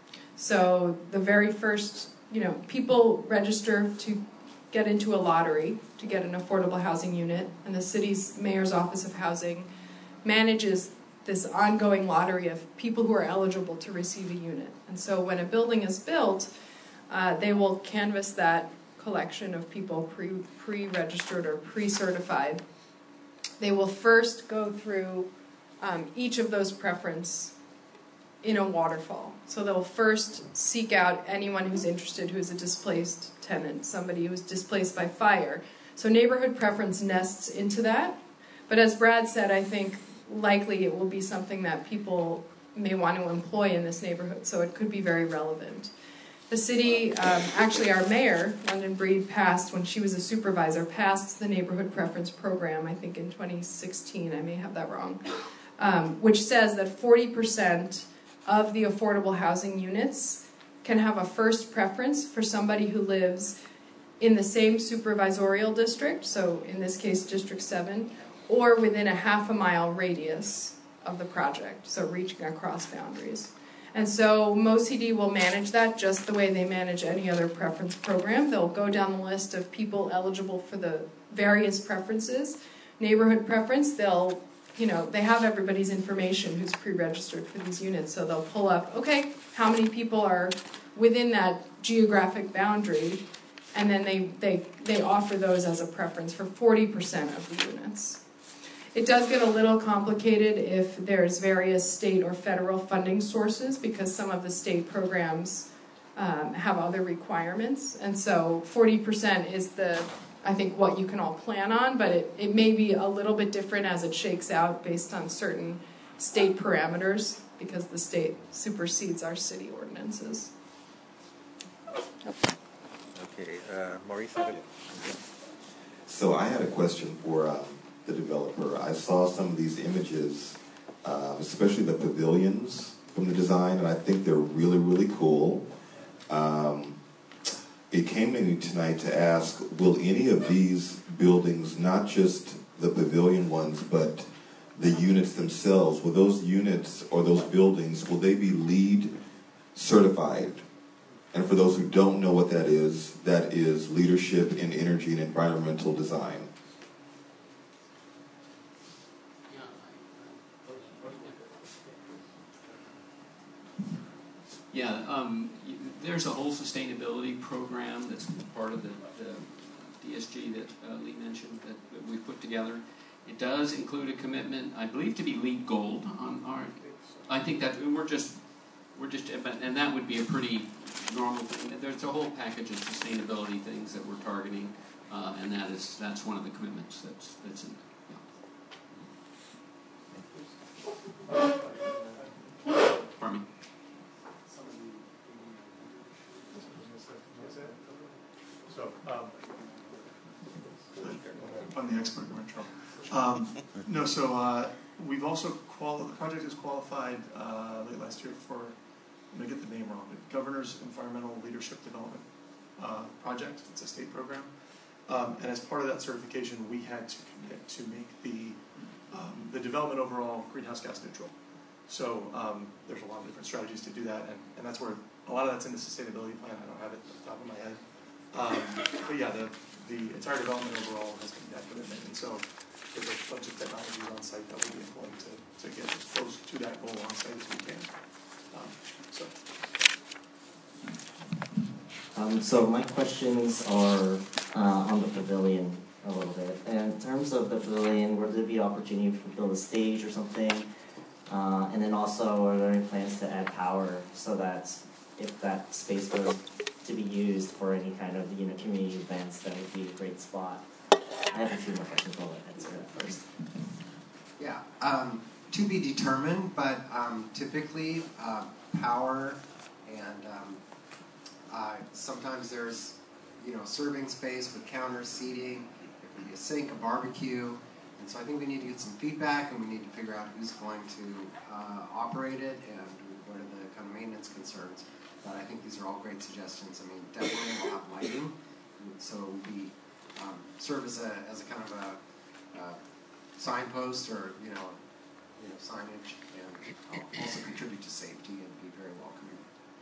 So the very first, you know, people register to get into a lottery to get an affordable housing unit, and the city's mayor's office of housing manages this ongoing lottery of people who are eligible to receive a unit. And so when a building is built, uh, they will canvass that collection of people pre, pre-registered or pre-certified. They will first go through um, each of those preference in a waterfall. So they'll first seek out anyone who's interested who's a displaced tenant, somebody who's displaced by fire. So neighborhood preference nests into that. But as Brad said, I think likely it will be something that people may want to employ in this neighborhood, so it could be very relevant. The city, um, actually our mayor, London Breed, passed, when she was a supervisor, passed the neighborhood preference program, I think in twenty sixteen, I may have that wrong, um, which says that forty percent of the affordable housing units can have a first preference for somebody who lives in the same supervisorial district, so in this case District seven, or within a half a mile radius of the project, so reaching across boundaries. And so MoCD will manage that just the way they manage any other preference program. They'll go down the list of people eligible for the various preferences. Neighborhood preference, they'll, you know, they have everybody's information who's pre-registered for these units, so they'll pull up, okay, how many people are within that geographic boundary, and then they, they, they offer those as a preference for forty percent of the units. It does get a little complicated if there's various state or federal funding sources, because some of the state programs um, have other requirements. And so forty percent is the, I think, what you can all plan on, but it, it may be a little bit different as it shakes out based on certain state parameters, because the state supersedes our city ordinances. Okay, uh, Maurice? Had a, So I had a question for um, the developer. I saw some of these images, uh, especially the pavilions from the design, and I think they're really, really cool. Um, it came to me tonight to ask, will any of these buildings not just the pavilion ones, but the units themselves, will those units or those buildings, will they be LEED certified? And for those who don't know what that is, that is Leadership in Energy and Environmental Design. Yeah, um, there's a whole sustainability program that's part of the, the D S G that uh, Lee mentioned that, that we've put together. It does include a commitment, I believe, to be LEED Gold on our. I think that we're just, we're just, and that would be a pretty normal thing. There's a whole package of sustainability things that we're targeting, uh, and that is that's one of the commitments that's that's in there. Yeah. Pardon me. So, um, I'm the expert, we're in trouble. Um, no, so uh, we've also quali- the project is qualified uh, late last year for, I'm going to get the name wrong, but Governor's Environmental Leadership Development uh, Project. It's a state program. Um, and as part of that certification, we had to commit to make the um, the development overall greenhouse gas neutral. So um, there's a lot of different strategies to do that, and, and that's where a lot of that's in the sustainability plan. I don't have it at the top of my head. Um, but yeah, the, the entire development overall has been that commitment, and so there's a bunch of technologies on site that we'll be employing to, to get as close to that goal on site as we can. Um, so. Um, so my questions are uh, on the pavilion a little bit. And in terms of the pavilion, will there be opportunity to build a stage or something? Uh, and then also, are there any plans to add power so that if that space were to be used for any kind of, you know, community events, that would be a great spot? I have a few more questions. I'll answer that first. Yeah, um, to be determined, but um, typically uh, power and um, uh, sometimes there's, you know, serving space with counter seating. There can be a sink, a barbecue, and so I think we need to get some feedback, and we need to figure out who's going to uh, operate it and what are the kind of maintenance concerns. But I think these are all great suggestions. I mean, definitely we'll have lighting, so it will be um, serve as a as a kind of a uh, signpost or you know, you know signage, and also contribute to safety and be very welcoming.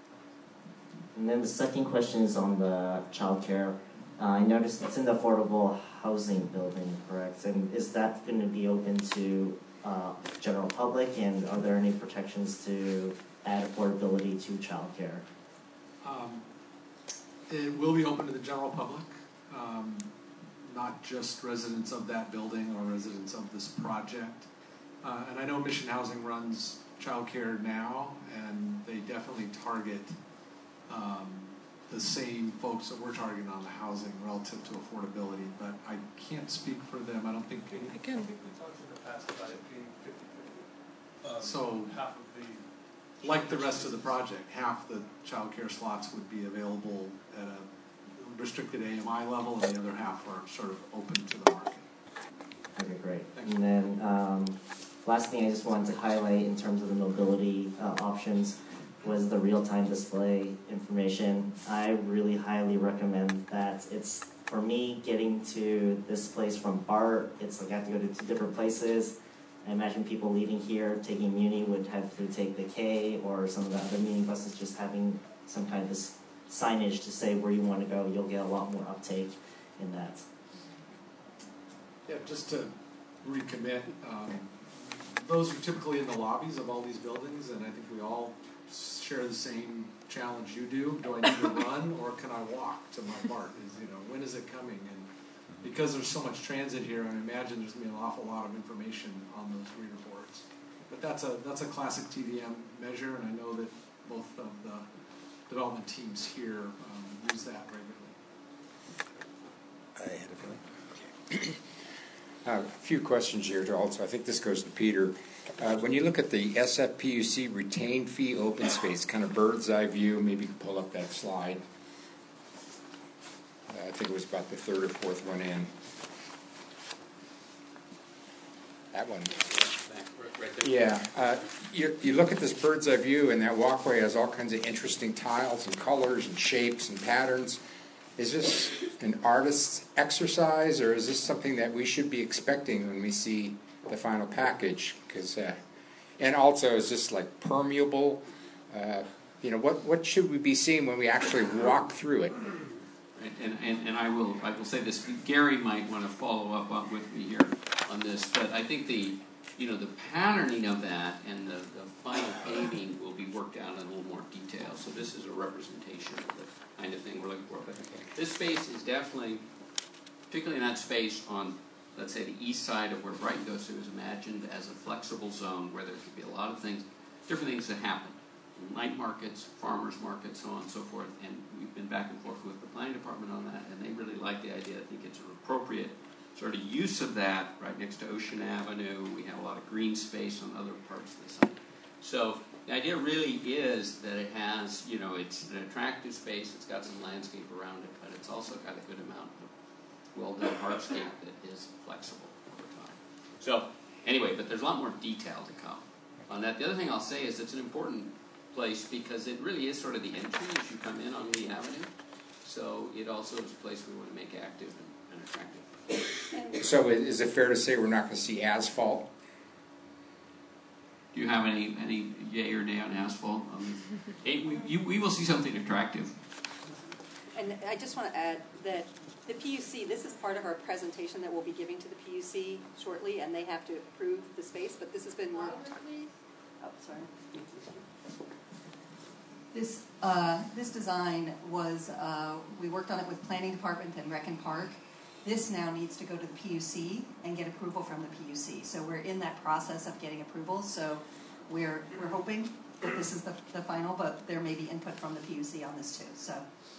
And then the second question is on the childcare. Uh, I noticed it's in the affordable housing building, correct? And is that going to be open to uh, general public? And are there any protections to add affordability to childcare? Um, it will be open to the general public, um, not just residents of that building or residents of this project. Uh, and I know Mission Housing runs childcare now, and they definitely target um, the same folks that we're targeting on the housing relative to affordability. But I can't speak for them. I don't think. Any, I can. I think we talked in the past about it being fifty-fifty. Um, so half of the like the rest of the project, half the child care slots would be available at a restricted A M I level, and the other half are sort of open to the market. Okay, great. Thanks. And then um, last thing I just wanted to highlight in terms of the mobility uh, options was the real-time display information. I really highly recommend that. It's, for me, getting to this place from BART, it's like I have to go to two different places. I imagine people leaving here, taking Muni, would have to take the K or some of the other Muni buses, just having some kind of this signage to say where you want to go. You'll get a lot more uptake in that. Yeah, just to recommit, um, those are typically in the lobbies of all these buildings, and I think we all share the same challenge you do. Do I need to run or can I walk to my BART? Is, you know, when is it coming? And because there's so much transit here, I imagine there's going to be an awful lot of information on those reader boards. But that's a that's a classic T V M measure, and I know that both of the development teams here um, use that regularly. I had a feeling. Okay. Uh, a few questions here also. I think this goes to Peter. Uh, when you look at the S F P U C retained fee open space, kind of bird's eye view, maybe you can pull up that slide. Uh, I think it was about the third or fourth one in. That one. Right there. Yeah. Uh, you, you look at this bird's eye view, and that walkway has all kinds of interesting tiles and colors and shapes and patterns. is this an artist's exercise, or is this something that we should be expecting when we see the final package? Because, uh, and also, is this like permeable? Uh, you know, what what should we be seeing when we actually walk through it? And, and, and I will I will say this. Gary might want to follow up on, with me here on this, but I think the you know the patterning of that and the, the final paving will be worked out in a little more detail. So this is a representation of the kind of thing we're looking for. But this space is definitely, particularly in that space on, let's say, the east side of where Brighton goes to, is imagined as a flexible zone where there could be a lot of things, different things that happen. Night markets, farmers markets, so on and so forth. And we've been back and forth with the planning department on that, and they really like the idea. I think it's an appropriate sort of use of that right next to Ocean Avenue. We have a lot of green space on other parts of the site. So the idea really is that it has, you know, it's an attractive space. It's got some landscape around it, but it's also got a good amount of well-done hardscape that is flexible over time. So anyway, but there's a lot more detail to come on that. The other thing I'll say is it's an important place because it really is sort of the entry as you come in on Lee Avenue. So it also is a place we want to make active and, and attractive. So is it fair to say we're not going to see asphalt? Do you have any any yay or nay on asphalt? Um, it, we, you, we will see something attractive. And I just want to add that the P U C, this is part of our presentation that we'll be giving to the P U C shortly, and they have to approve the space, but this has been worked. Oh, sorry. This, uh, this design was, uh, we worked on it with Planning Department and Rec and Park. This now needs to go to the P U C and get approval from the P U C. So we're in that process of getting approval. So we're we're hoping that this is the, the final, but there may be input from the P U C on this too. So.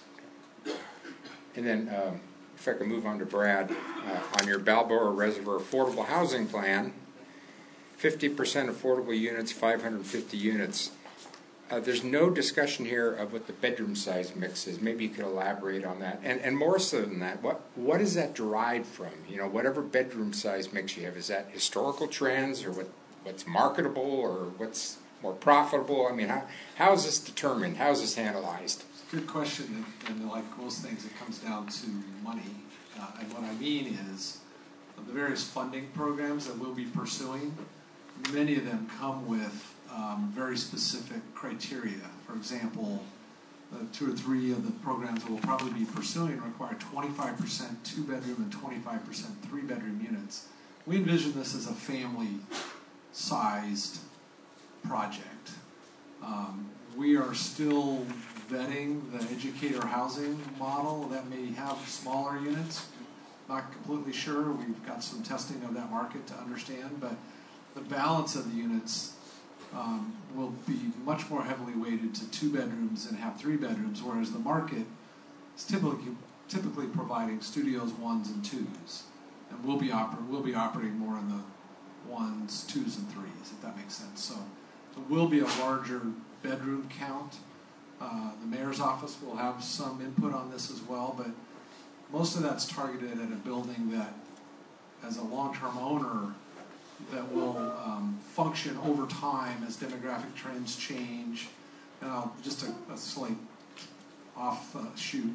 And then, um, if I can move on to Brad, uh, on your Balboa Reservoir Affordable Housing Plan, fifty percent affordable units, five hundred fifty units. Uh, there's no discussion here of what the bedroom size mix is. Maybe you could elaborate on that. And and more so than that, what what is that derived from? You know, whatever bedroom size mix you have, is that historical trends or what what's marketable or what's more profitable? I mean, how how is this determined? How is this analyzed? It's a good question, and, and like most things, it comes down to money. Uh, and what I mean is, the various funding programs that we'll be pursuing, many of them come with Um, very specific criteria. For example, uh, two or three of the programs that we'll probably be pursuing require twenty-five percent two-bedroom and twenty-five percent three-bedroom units. We envision this as a family-sized project. Um, we are still vetting the educator housing model that may have smaller units. Not completely sure. We've got some testing of that market to understand, but the balance of the units Um, will be much more heavily weighted to two bedrooms and have three bedrooms, whereas the market is typically typically providing studios, ones, and twos, and we'll be oper- we'll be operating more in the ones, twos, and threes, if that makes sense. So, so will be a larger bedroom count. Uh, the mayor's office will have some input on this as well, but most of that's targeted at a building that, as a long-term owner, that will um, function over time as demographic trends change. And I'll just a, a slight offshoot.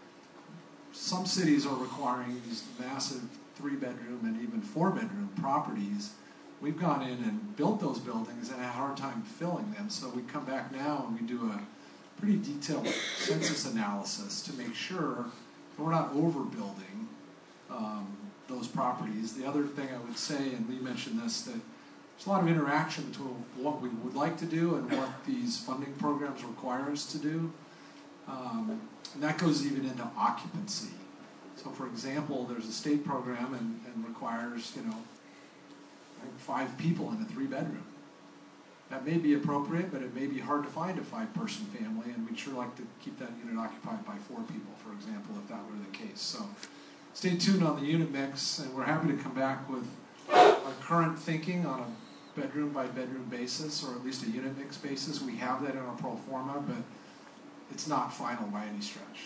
Some cities are requiring these massive three-bedroom and even four-bedroom properties. We've gone in and built those buildings and had a hard time filling them. So we come back now and we do a pretty detailed census analysis to make sure that we're not overbuilding um, those properties. The other thing I would say, and Lee mentioned this, that there's a lot of interaction between what we would like to do and what these funding programs require us to do. Um, and that goes even into occupancy. So for example, there's a state program and, and requires, you know, I think five people in a three bedroom. That may be appropriate, but it may be hard to find a five person family, and we'd sure like to keep that unit occupied by four people, for example, if that were the case. So stay tuned on the unit mix, and we're happy to come back with our current thinking on a bedroom-by-bedroom basis, or at least a unit mix basis. We have that in our pro forma, but it's not final by any stretch.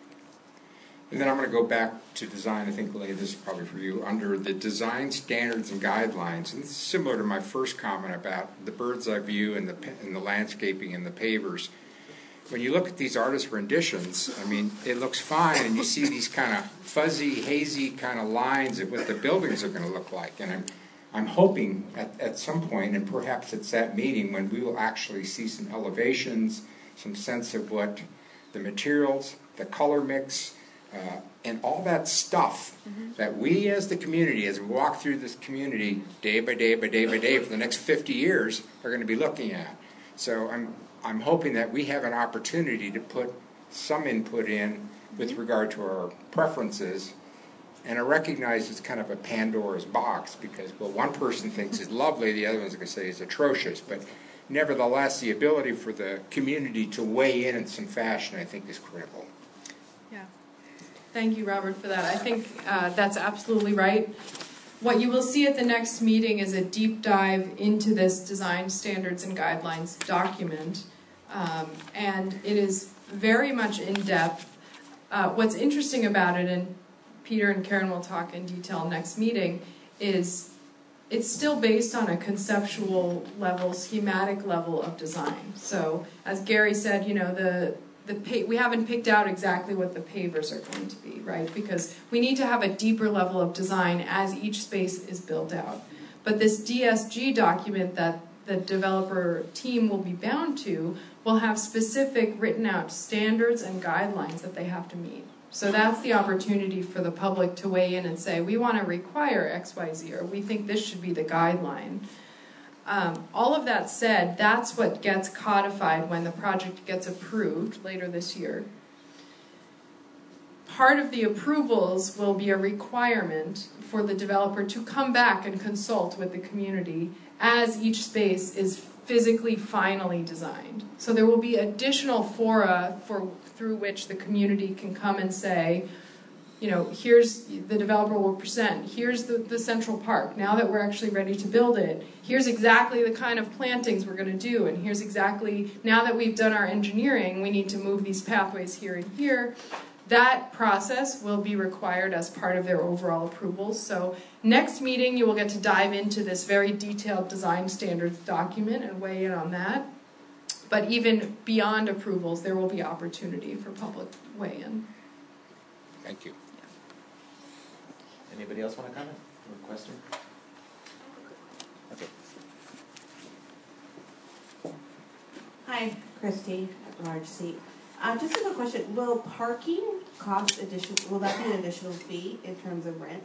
And then I'm going to go back to design. I think, Leigh, this is probably for you. Under the design standards and guidelines, and this is similar to my first comment about the bird's eye view and the and the landscaping and the pavers. when you look at these artist renditions, I mean, it looks fine, and you see these kind of fuzzy, hazy kind of lines of what the buildings are going to look like. And I'm, I'm hoping at, at some point, and perhaps it's that meeting, when we will actually see some elevations, some sense of what the materials, the color mix, uh, and all that stuff mm-hmm. that we as the community, as we walk through this community day by day by day by day for the next fifty years, are going to be looking at. So I'm I'm hoping that we have an opportunity to put some input in with regard to our preferences. And I recognize it's kind of a Pandora's box because, well, one person thinks it's lovely, the other one's going to say it's atrocious. But nevertheless, the ability for the community to weigh in in some fashion, I think, is critical. Yeah. Thank you, Robert, for that. I think uh, that's absolutely right. What you will see at the next meeting is a deep dive into this design standards and guidelines document. Um, and it is very much in depth. Uh, what's interesting about it, and Peter and Karen will talk in detail next meeting, is it's still based on a conceptual level, schematic level of design. So, as Gary said, you know, the the pa- we haven't picked out exactly what the pavers are going to be, right? Because we need to have a deeper level of design as each space is built out. But this D S G document that the developer team will be bound to will have specific written out standards and guidelines that they have to meet. So that's the opportunity for the public to weigh in and say, we want to require X, Y, Z, or we think this should be the guideline. Um, all of that said, that's what gets codified when the project gets approved later this year. Part of the approvals will be a requirement for the developer to come back and consult with the community as each space is physically finally designed. So there will be additional fora for through which the community can come and say, you know, here's, the developer will present, here's the, the central park. Now that we're actually ready to build it, here's exactly the kind of plantings we're going to do, and here's exactly, now that we've done our engineering, we need to move these pathways here and here. That process will be required as part of their overall approvals. So next meeting, you will get to dive into this very detailed design standards document and weigh in on that. But even beyond approvals, there will be opportunity for public weigh-in. Thank you. Anybody else want to comment or question? Okay. Hi, Christy at Large Seat. Uh, just a quick question. Will parking cost additional, will that be an additional fee in terms of rent?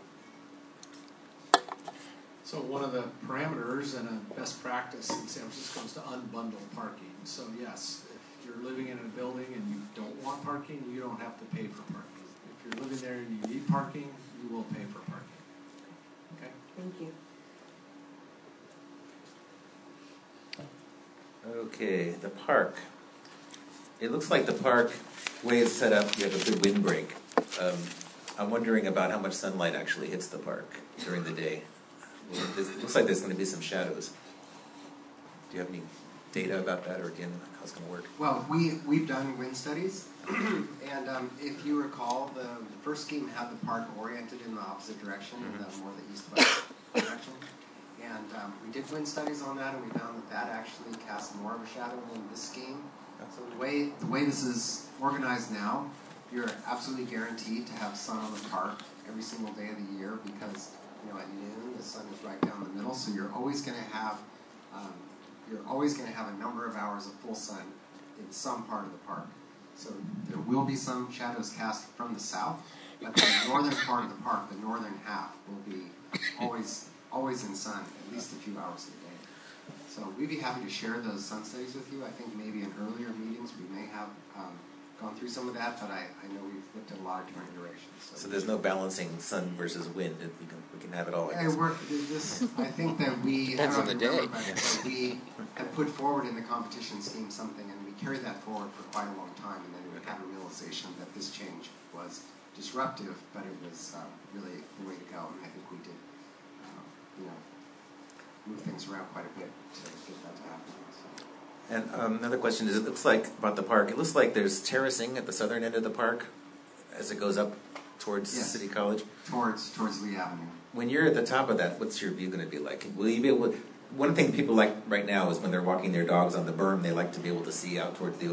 So one of the parameters and a best practice in San Francisco is to unbundle parking. So yes, if you're living in a building and you don't want parking, you don't have to pay for parking. If you're living there and you need parking, you will pay for parking. Okay? Thank you. Okay, the park. It looks like the park, the way it's set up, you have a good windbreak. Um, I'm wondering about how much sunlight actually hits the park during the day. It looks like there's going to be some shadows. Do you have any data about that, or again, how it's going to work? Well, we, we've done wind studies, and um, if you recall, the, the first scheme had the park oriented in the opposite direction, mm-hmm. the more the east-west direction. And um, we did wind studies on that, and we found that that actually casts more of a shadow than this scheme. So the way the way this is organized now, you're absolutely guaranteed to have sun on the park every single day of the year because, you know, at noon the sun is right down the middle. So you're always going to have um, you're always going to have a number of hours of full sun in some part of the park. So there will be some shadows cast from the south, but the northern part of the park, the northern half, will be always always in sun at least a few hours a day. So we'd be happy to share those sun studies with you. I think maybe in earlier meetings we may have um, gone through some of that, but I, I know we've looked at a lot of different durations. So, so there's no balancing sun versus wind. We can we can have it all. I, I work this. I think that we depends on the day. Remember, but we have put forward in the competition scheme something, and we carried that forward for quite a long time, and then we had a realization that this change was disruptive, but it was uh, really the way to go, and I think we did, uh, you know, move things around quite a bit to get that to happen. So. And um, another question is, it looks like, about the park, it looks like there's terracing at the southern end of the park as it goes up towards yes. City College. Towards towards Lee Avenue. When you're at the top of that, what's your view going to be like? Will you be able to, one thing people like right now is when they're walking their dogs on the berm, they like to be able to see out towards the ocean.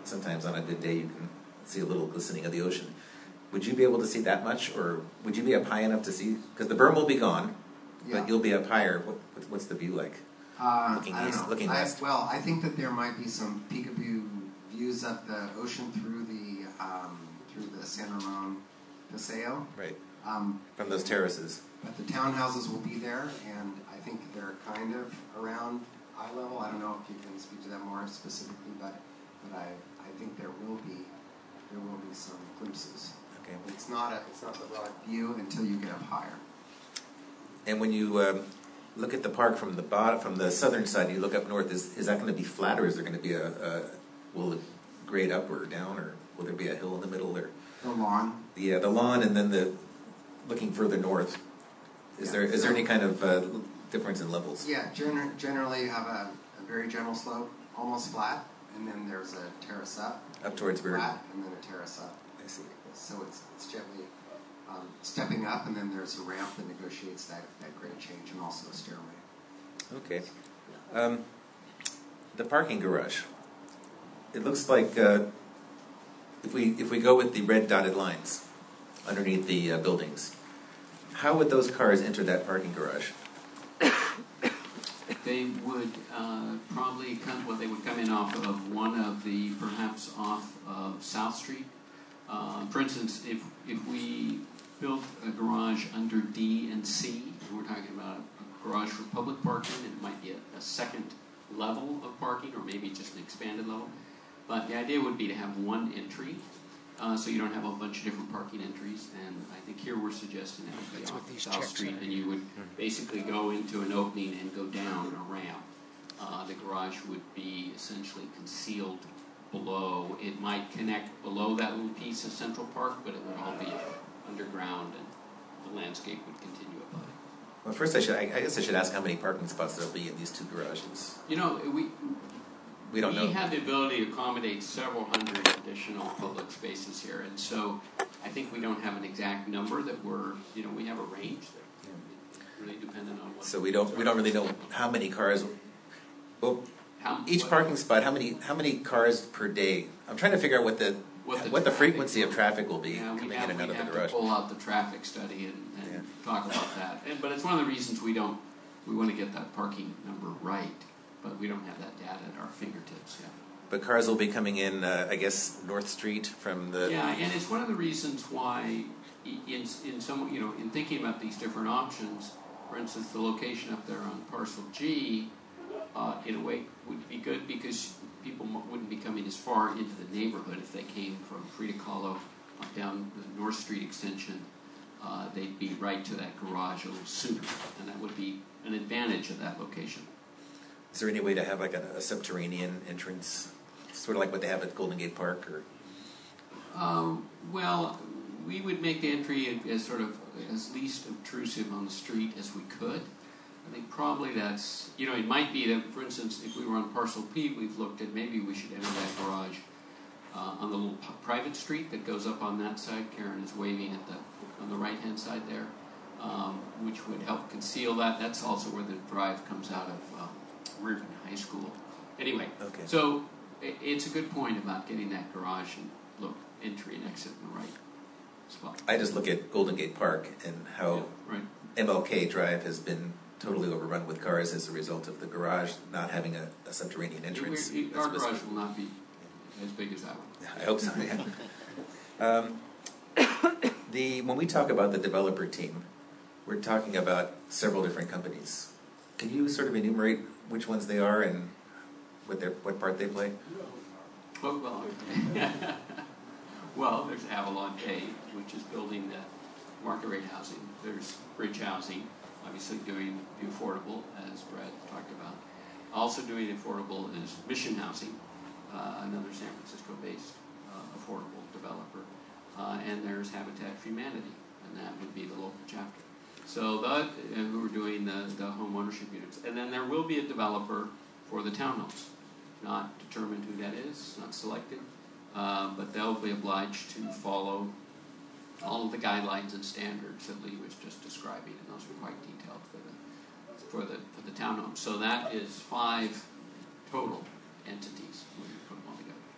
sometimes on a good day you can see a little glistening of the ocean. Would you be able to see that much, or would you be up high enough to see? Because the berm will be gone, Yeah. but you'll be up higher. What, what's the view like? Uh, looking I don't east, know. looking I, west. Well, I think that there might be some peekaboo views of the ocean through the um, through the San Ramon Paseo. Right. Um, From those terraces. But the townhouses will be there, and I think they're kind of around eye level. I don't know if you can speak to that more specifically, but but I, I think there will be there will be some glimpses. Okay. It's not a it's not the broad view until you get up higher. And when you um, look at the park from the bottom, from the southern side, you look up north. Is is that going to be flat, or is there going to be a, a will it grade up or down, or will there be a hill in the middle, or the lawn? Yeah, the lawn, and then the looking further north. Is Yeah, there is so- there any kind of uh, difference in levels? Yeah, gener- generally you have a, a very gentle slope, almost flat, and then there's a terrace up. Up towards where? Flat, and then a terrace up. I see. So it's it's gently um, stepping up, and then there's a ramp that negotiates that, that grade change, and also a stairway. Okay. Um, the parking garage. It looks like uh, if we if we go with the red dotted lines underneath the uh, buildings, how would those cars enter that parking garage? They would uh, probably come, well, they would come in off of one of the, perhaps off of South Street. Uh, for instance, if if we built a garage under D and C, and we're talking about a garage for public parking, it might be a, a second level of parking, or maybe just an expanded level. But the idea would be to have one entry, uh, so you don't have a bunch of different parking entries. And I think here we're suggesting that would be That's what off these South checks Street, are. and you would basically go into an opening and go down a ramp. Uh, the garage would be essentially concealed below. It might connect below that little piece of Central Park, but it would all be underground, and the landscape would continue above it. Well, first I should I, I guess I should ask how many parking spots there'll be in these two garages. You know, we We don't know. We have the ability to accommodate several hundred additional public spaces here, and so I think we don't have an exact number that we're, you know, we have a range that yeah. really dependent on what. So we don't we don't really know how many cars. Well, how, each what, parking spot, how many how many cars per day? I'm trying to figure out what the what the, what the traffic frequency of traffic will be yeah, coming have, in and out of the have garage. To pull out the traffic study and, and yeah. talk about that. And, but it's one of the reasons we don't we want to get that parking number right, but we don't have that data at our fingertips yet. But cars will be coming in, uh, I guess, North Street from the. Yeah, and it's one of the reasons why, in in some you know, in thinking about these different options, for instance, the location up there on Parcel G, uh, in a way, would be good because people wouldn't be coming as far into the neighborhood if they came from Frida Kahlo up down the North Street extension. Uh, they'd be right to that garage a little sooner, and that would be an advantage of that location. Is there any way to have like a, a subterranean entrance, sort of like what they have at Golden Gate Park, or? Um, well, we would make the entry as sort of as least obtrusive on the street as we could. I think probably that's, you know, it might be that, for instance, if we were on Parcel P, we've looked at maybe we should enter that garage uh, on the little p- private street that goes up on that side. Karen is waving at the on the right-hand side there, um, which would help conceal that. That's also where the drive comes out of um, Reardon High School. Anyway, okay. So it, it's a good point about getting that garage and look entry and exit in the right spot. I just look at Golden Gate Park and how yeah, right. M L K Drive has been totally overrun with cars as a result of the garage not having a, a subterranean entrance. It, it, our garage will not be as big as that one. I hope so. Yeah. um, the when we talk about the developer team, we're talking about several different companies. Can you sort of enumerate which ones they are and what their what part they play? Well, well, well, there's Avalon Bay, which is building the market rate housing. There's Bridge Housing, obviously doing the affordable, as Brad talked about. Also doing affordable is Mission Housing, uh, another San Francisco-based uh, affordable developer. Uh, and there's Habitat for Humanity, and that would be the local chapter. So that, uh, who are doing the, the home ownership units. And then there will be a developer for the townhomes. Not determined who that is, not selected, uh, but they'll be obliged to follow all of the guidelines and standards that Lee was just describing, and those are quite detailed for the for the for the townhomes. So that is five total entities when you put them all together.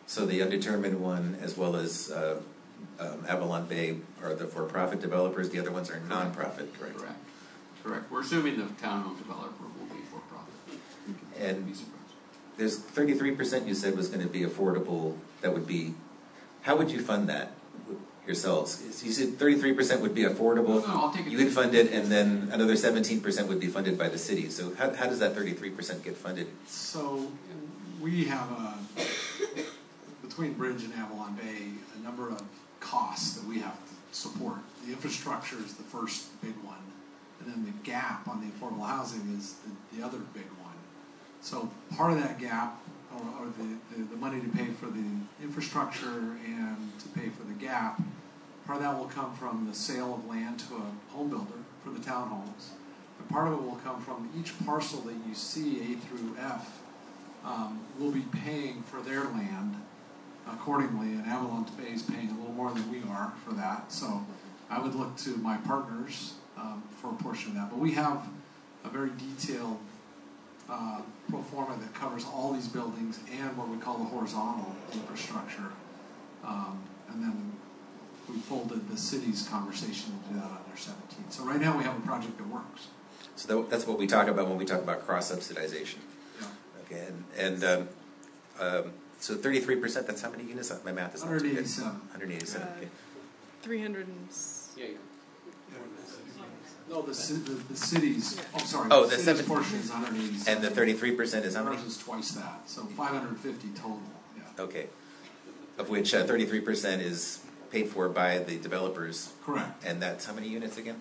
So the undetermined one, as well as uh, um, Avalon Bay, are the for-profit developers. The other ones are non-profit, correct? Correct. Correct. We're assuming the town-owned developer will be for-profit. And there's thirty-three percent you said was going to be affordable. That would be, how would you fund that yourselves? You said thirty-three percent would be affordable. No, no, I'll take it. You could fund it, and then another seventeen percent would be funded by the city. So how, how does that thirty-three percent get funded? So we have a, between Bridge and Avalon Bay, a number of costs that we have to support. The infrastructure is the first big one, and then the gap on the affordable housing is the, the other big one. So part of that gap, or, or the, the, the money to pay for the infrastructure and to pay for the gap, part of that will come from the sale of land to a home builder for the townhomes. But part of it will come from each parcel that you see, A through F, um, will be paying for their land accordingly, and Avalon Bay is paying a little more than we are for that. So I would look to my partners um, for a portion of that. But we have a very detailed uh, pro forma that covers all these buildings and what we call the horizontal infrastructure. Um, and then we folded the city's conversation into that on their seventeen. So right now we have a project that works. So that, that's what we talk about when we talk about cross-subsidization. Yeah. Okay, and, and um, um, so thirty-three percent, that's how many units? My math is not too good. one eighty-seven. one eighty-seven, okay. three hundred and... Yeah, yeah. No, the, ci- the, the city's, oh, sorry, Oh, the the city's seven- portion is one eighty-seven. And the thirty-three percent is how many? Ours is twice that, so five hundred fifty total, yeah. Okay. Of which uh, thirty-three percent is paid for by the developers. Correct. And that's how many units again?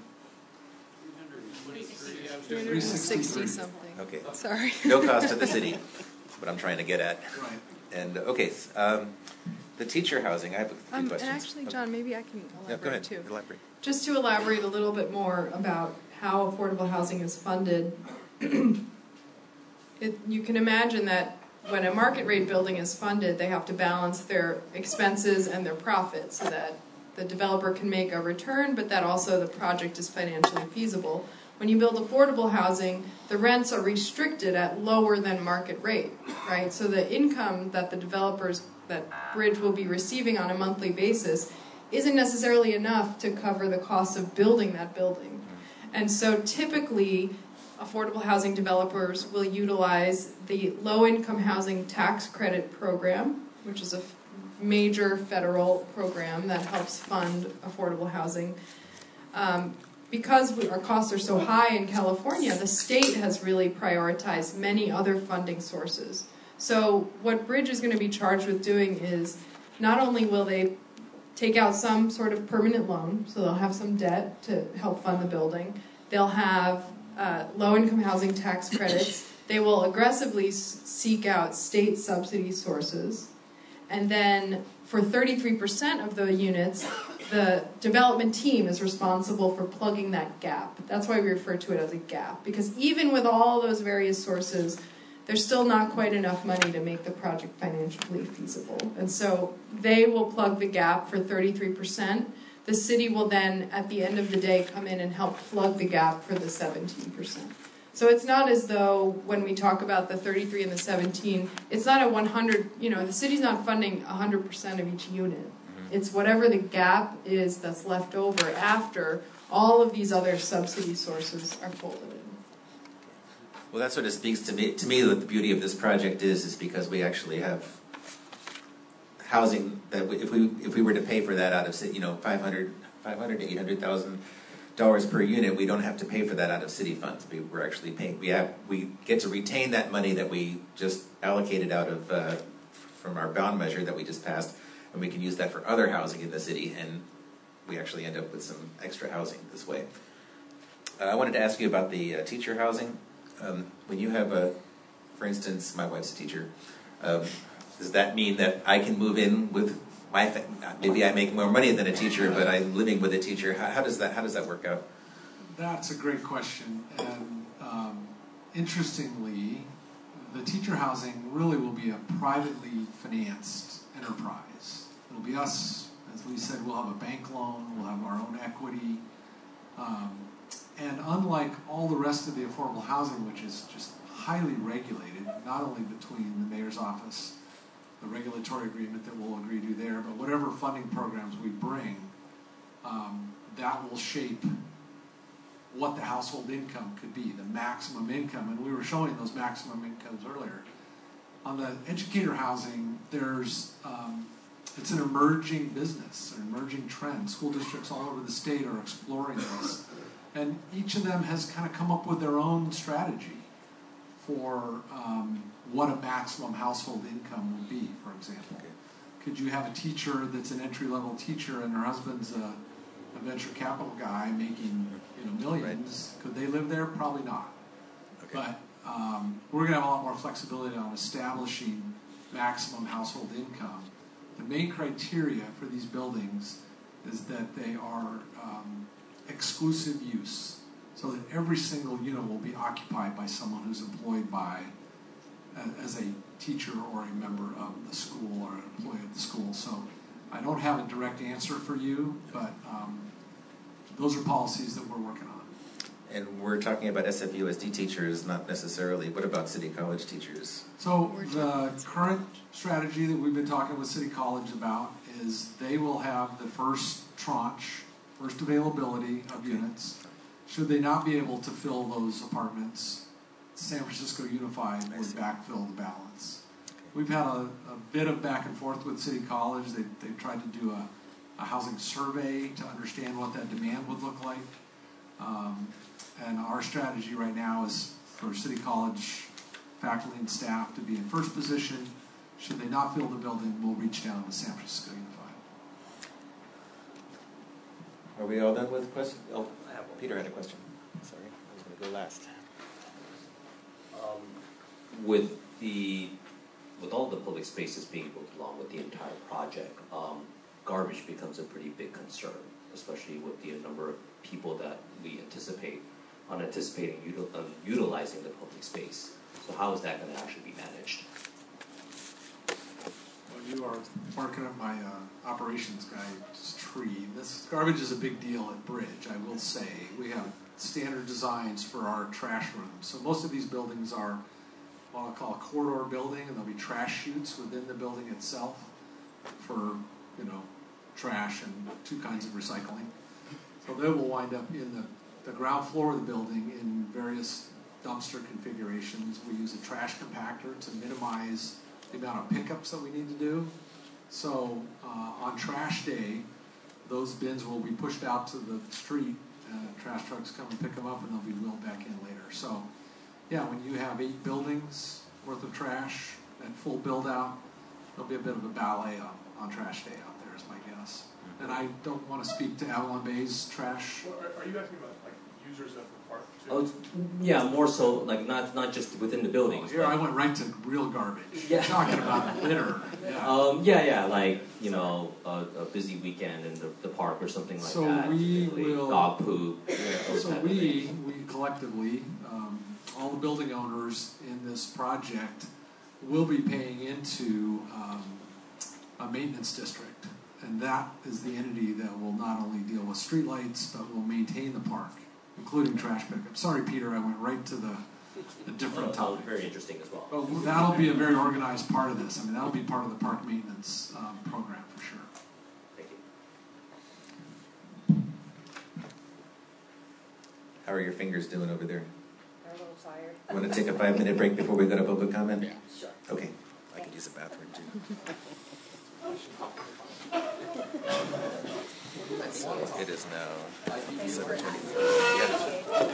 three hundred sixty something. Okay. Sorry. No cost to the city, that's what I'm trying to get at. Right. And, okay, um, the teacher housing, I have a few Um, and questions. actually, John, maybe I can elaborate Yeah, go ahead, too. elaborate. Just to elaborate a little bit more about how affordable housing is funded, it, you can imagine that when a market rate building is funded, they have to balance their expenses and their profits so that the developer can make a return, but that also the project is financially feasible. When you build affordable housing, the rents are restricted at lower than market rate, right? So the income that the developers, that Bridge will be receiving on a monthly basis isn't necessarily enough to cover the cost of building that building. And so typically, affordable housing developers will utilize the low-income housing tax credit program, which is a f- major federal program that helps fund affordable housing. Um, because we, our costs are so high in California, the state has really prioritized many other funding sources. So what Bridge is going to be charged with doing is not only will they take out some sort of permanent loan, so they'll have some debt to help fund the building. They'll have uh, low-income housing tax credits. They will aggressively s- seek out state subsidy sources. And then for thirty-three percent of the units, the development team is responsible for plugging that gap. That's why we refer to it as a gap, because even with all those various sources, there's still not quite enough money to make the project financially feasible. And so they will plug the gap for thirty-three percent. The city will then, at the end of the day, come in and help plug the gap for the seventeen percent. So it's not as though when we talk about the thirty-three and the seventeen, it's not a one hundred, you know, the city's not funding one hundred percent of each unit. It's whatever the gap is that's left over after all of these other subsidy sources are folded in. Well, that sort of speaks to me. To me, what the beauty of this project is, is because we actually have housing that we, if we if we were to pay for that out of, you know, five hundred, five hundred to eight hundred thousand dollars per unit, we don't have to pay for that out of city funds. We, we're actually paying. We have we get to retain that money that we just allocated out of uh, from our bond measure that we just passed, and we can use that for other housing in the city, and we actually end up with some extra housing this way. Uh, I wanted to ask you about the uh, teacher housing. Um, when you have a, for instance, my wife's a teacher, um, does that mean that I can move in with my, fa- maybe I make more money than a teacher, but I'm living with a teacher? How, how does that, how does that work out? That's a great question. And um, interestingly, the teacher housing really will be a privately financed enterprise. It'll be us, as Lee said, we'll have a bank loan, we'll have our own equity. Um, And unlike all the rest of the affordable housing, which is just highly regulated, not only between the mayor's office, the regulatory agreement that we'll agree to there, but whatever funding programs we bring, um, that will shape what the household income could be, the maximum income. And we were showing those maximum incomes earlier. On the educator housing, there's um, it's an emerging business, an emerging trend. School districts all over the state are exploring this. And each of them has kind of come up with their own strategy for um, what a maximum household income would be, for example. Could you have a teacher that's an entry-level teacher and her husband's a, a venture capital guy making you know millions? Could they live there? Probably not. Okay. But um, we're going to have a lot more flexibility on establishing maximum household income. The main criteria for these buildings is that they are um, exclusive use, so that every single unit will be occupied by someone who's employed by as a teacher or a member of the school or an employee of the school. So I don't have a direct answer for you, but um, those are policies that we're working on. And we're talking about S F U S D teachers, not necessarily. What about City College teachers? So the current strategy that we've been talking with City College about is they will have the first tranche, first availability of units. Should they not be able to fill those apartments, San Francisco Unified would backfill the balance. We've had a, a bit of back and forth with City College. They, they've tried to do a, a housing survey to understand what that demand would look like. Um, and our strategy right now is for City College faculty and staff to be in first position. Should they not fill the building, we'll reach down to San Francisco Unified. Are we all done with questions? Oh, Peter had a question. Sorry, I was going to go last. Um, with the with all the public spaces being built along with the entire project, um, garbage becomes a pretty big concern, especially with the number of people that we anticipate on anticipating util, uh, utilizing the public space. So how is that going to actually be managed? Well, you are barking up my uh, operations guy's tree. This garbage is a big deal at Bridge, I will say. We have standard designs for our trash rooms. So most of these buildings are what I'll call a corridor building, and there'll be trash chutes within the building itself for, you know, trash and two kinds of recycling. So they will wind up in the, the ground floor of the building in various dumpster configurations. We use a trash compactor to minimize the amount of pickups that we need to do. So uh, on trash day, those bins will be pushed out to the street, and trash trucks come and pick them up, and they'll be wheeled back in later. So yeah, when you have eight buildings worth of trash and full build out, there'll be a bit of a ballet on, on trash day out there, is my guess. And I don't want to speak to Avalon Bay's trash. Well, are, are you asking about like users of the park too? Oh, yeah, more so like not not just within the buildings. Oh, here I went right to real garbage. Yeah. You're talking about litter. Yeah. Um, yeah, yeah, like you know, a, a busy weekend in the, the park or something like so that. We typically. will, dog poop. Yeah, so we we collectively, um, all the building owners in this project, will be paying into um, a maintenance district. And that is the entity that will not only deal with streetlights, but will maintain the park, including trash pickup. Sorry, Peter, I went right to the, the different well, topic. Very interesting as well. But that'll be a very organized part of this. I mean, that'll be part of the park maintenance um, program for sure. Thank you. How are your fingers doing over there? They're a little tired. Want to take a five-minute break before we go to public comment? Yeah, sure. Okay. I could use a bathroom, too. It is now seven twenty-four.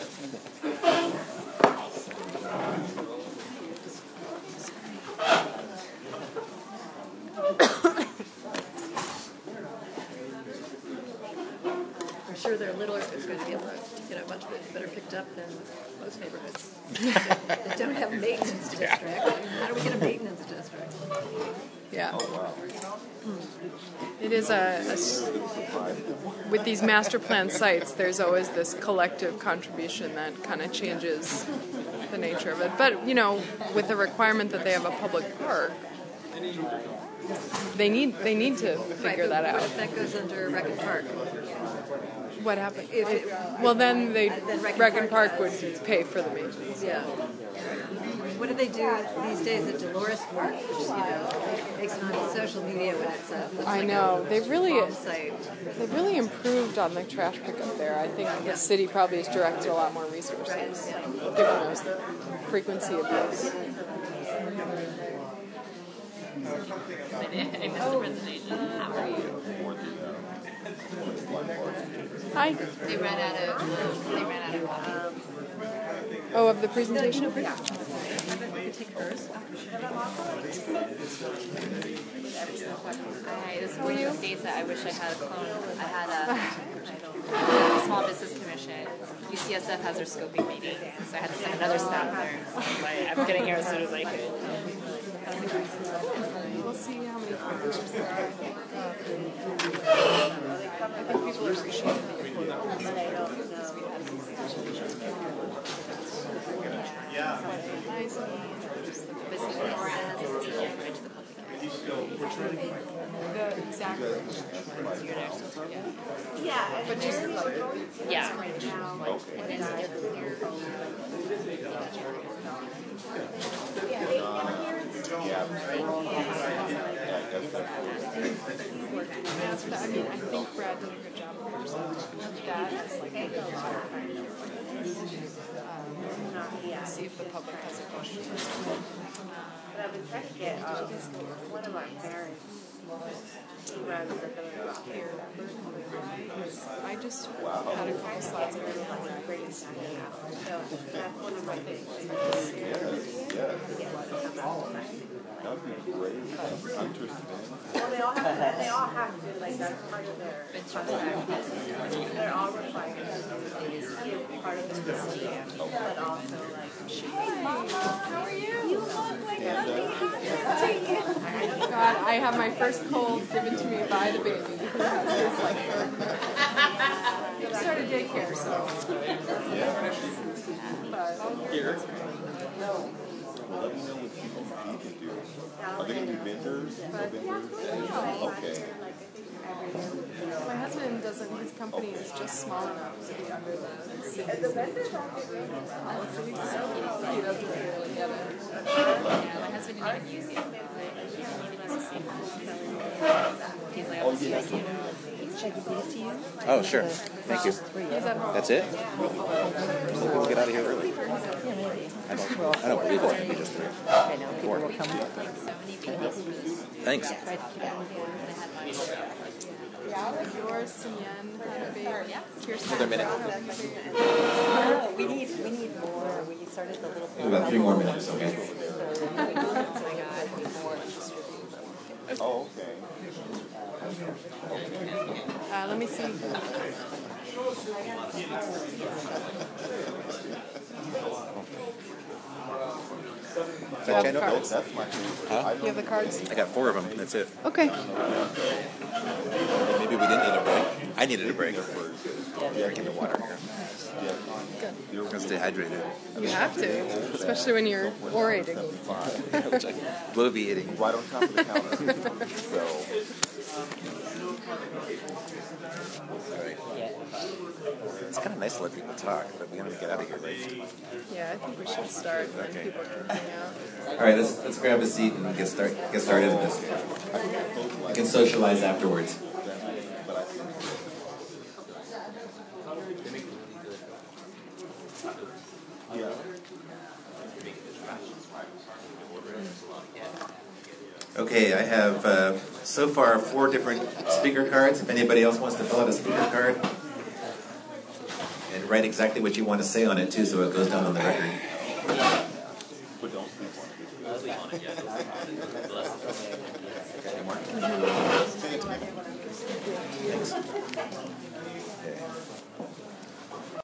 I'm sure their Littler is going to be able to get a bunch bit better picked up than most neighborhoods that don't have a maintenance district. How do we get a maintenance district? Yeah. It is a, a s- with these master plan sites, there's always this collective contribution that kind of changes the nature of it. But, you know, with the requirement that they have a public park, they need they need to figure Right, that but out. what if that goes under Rec and Park? What happened? It, it, well, then they Rec and Park would pay for the maintenance. Yeah. What do they do these days at Dolores Park? Which, you know, makes it onto social media when it's a. Looks I like know a they really bomb site. they've really improved on the trash pickup there. I think the city probably has directed a lot more resources. Given those frequency of use. I did. I missed the presentation. How are you? Hi. They ran out of. Um, they ran out of copies. Oh, of the presentation? Yeah. We could take hers. Hi, this is one of the states that I wish I had a clone. I had a, a small business commission. U C S F has their scoping meeting, so I had to send another staff there. So I, I'm getting here as soon as I could. We'll see how many pictures there are. I think people are appreciating it. Yeah. Nice. Business Nora has a physical fridge the public can. The exact fridge. You're there, so yeah. Yeah, but just like yeah. Okay. And then they're I mean, I think Brad did a good job of presenting that as like a um, see if the public has a question. But I've been trying to get um, one of our parents. I just had a couple slides of it. So that's one of my things. That would be great. I'm interested in. Well, they all have to, they all have to, like, that's part of their contract. They're all required to give part of the museum, but also, like, Hi, Mama, how are you? You look like nothing happened. God, I have my first cold given to me by the baby who has his like third. He started daycare, so. But Here. Well, let me know what you can do. Are they going to be vendors? No vendors? Okay. my husband doesn't, his company is just small enough to be under the city's policies, so he doesn't really get it. Yeah, my husband didn't even use it. He's like, I'll just use you. Oh, sure. Thank you. That's it? Some people get out of here early. I don't, I don't believe it's going to be just three. Four. Thanks. Yours, Sian, had a baby. Here's Another minute. No, we need, we need more. We started the little. About three more minutes, okay? Oh, okay. Uh, let me see. Is that Chano? Cards. That's my favorite. Huh? You have the cards? I got four of them. That's it. Okay. Maybe we didn't need a break. I needed a break. Drinking the water here. Good. I'm dehydrated. You have to, especially when you're orating. Which I bloviating. Right on top of the counter. So. Right. It's kind of nice to let people talk, but we want to get out of here, right? Yeah, I think we should start, and then Okay. people can hang out. All right, let's let's grab a seat and get start get started in this. We can socialize afterwards. Okay, I have uh, so far four different speaker cards. If anybody else wants to fill out a speaker card and write exactly what you want to say on it too, so it goes down on the record. But don't sleep on it. Any more? Thanks. Okay.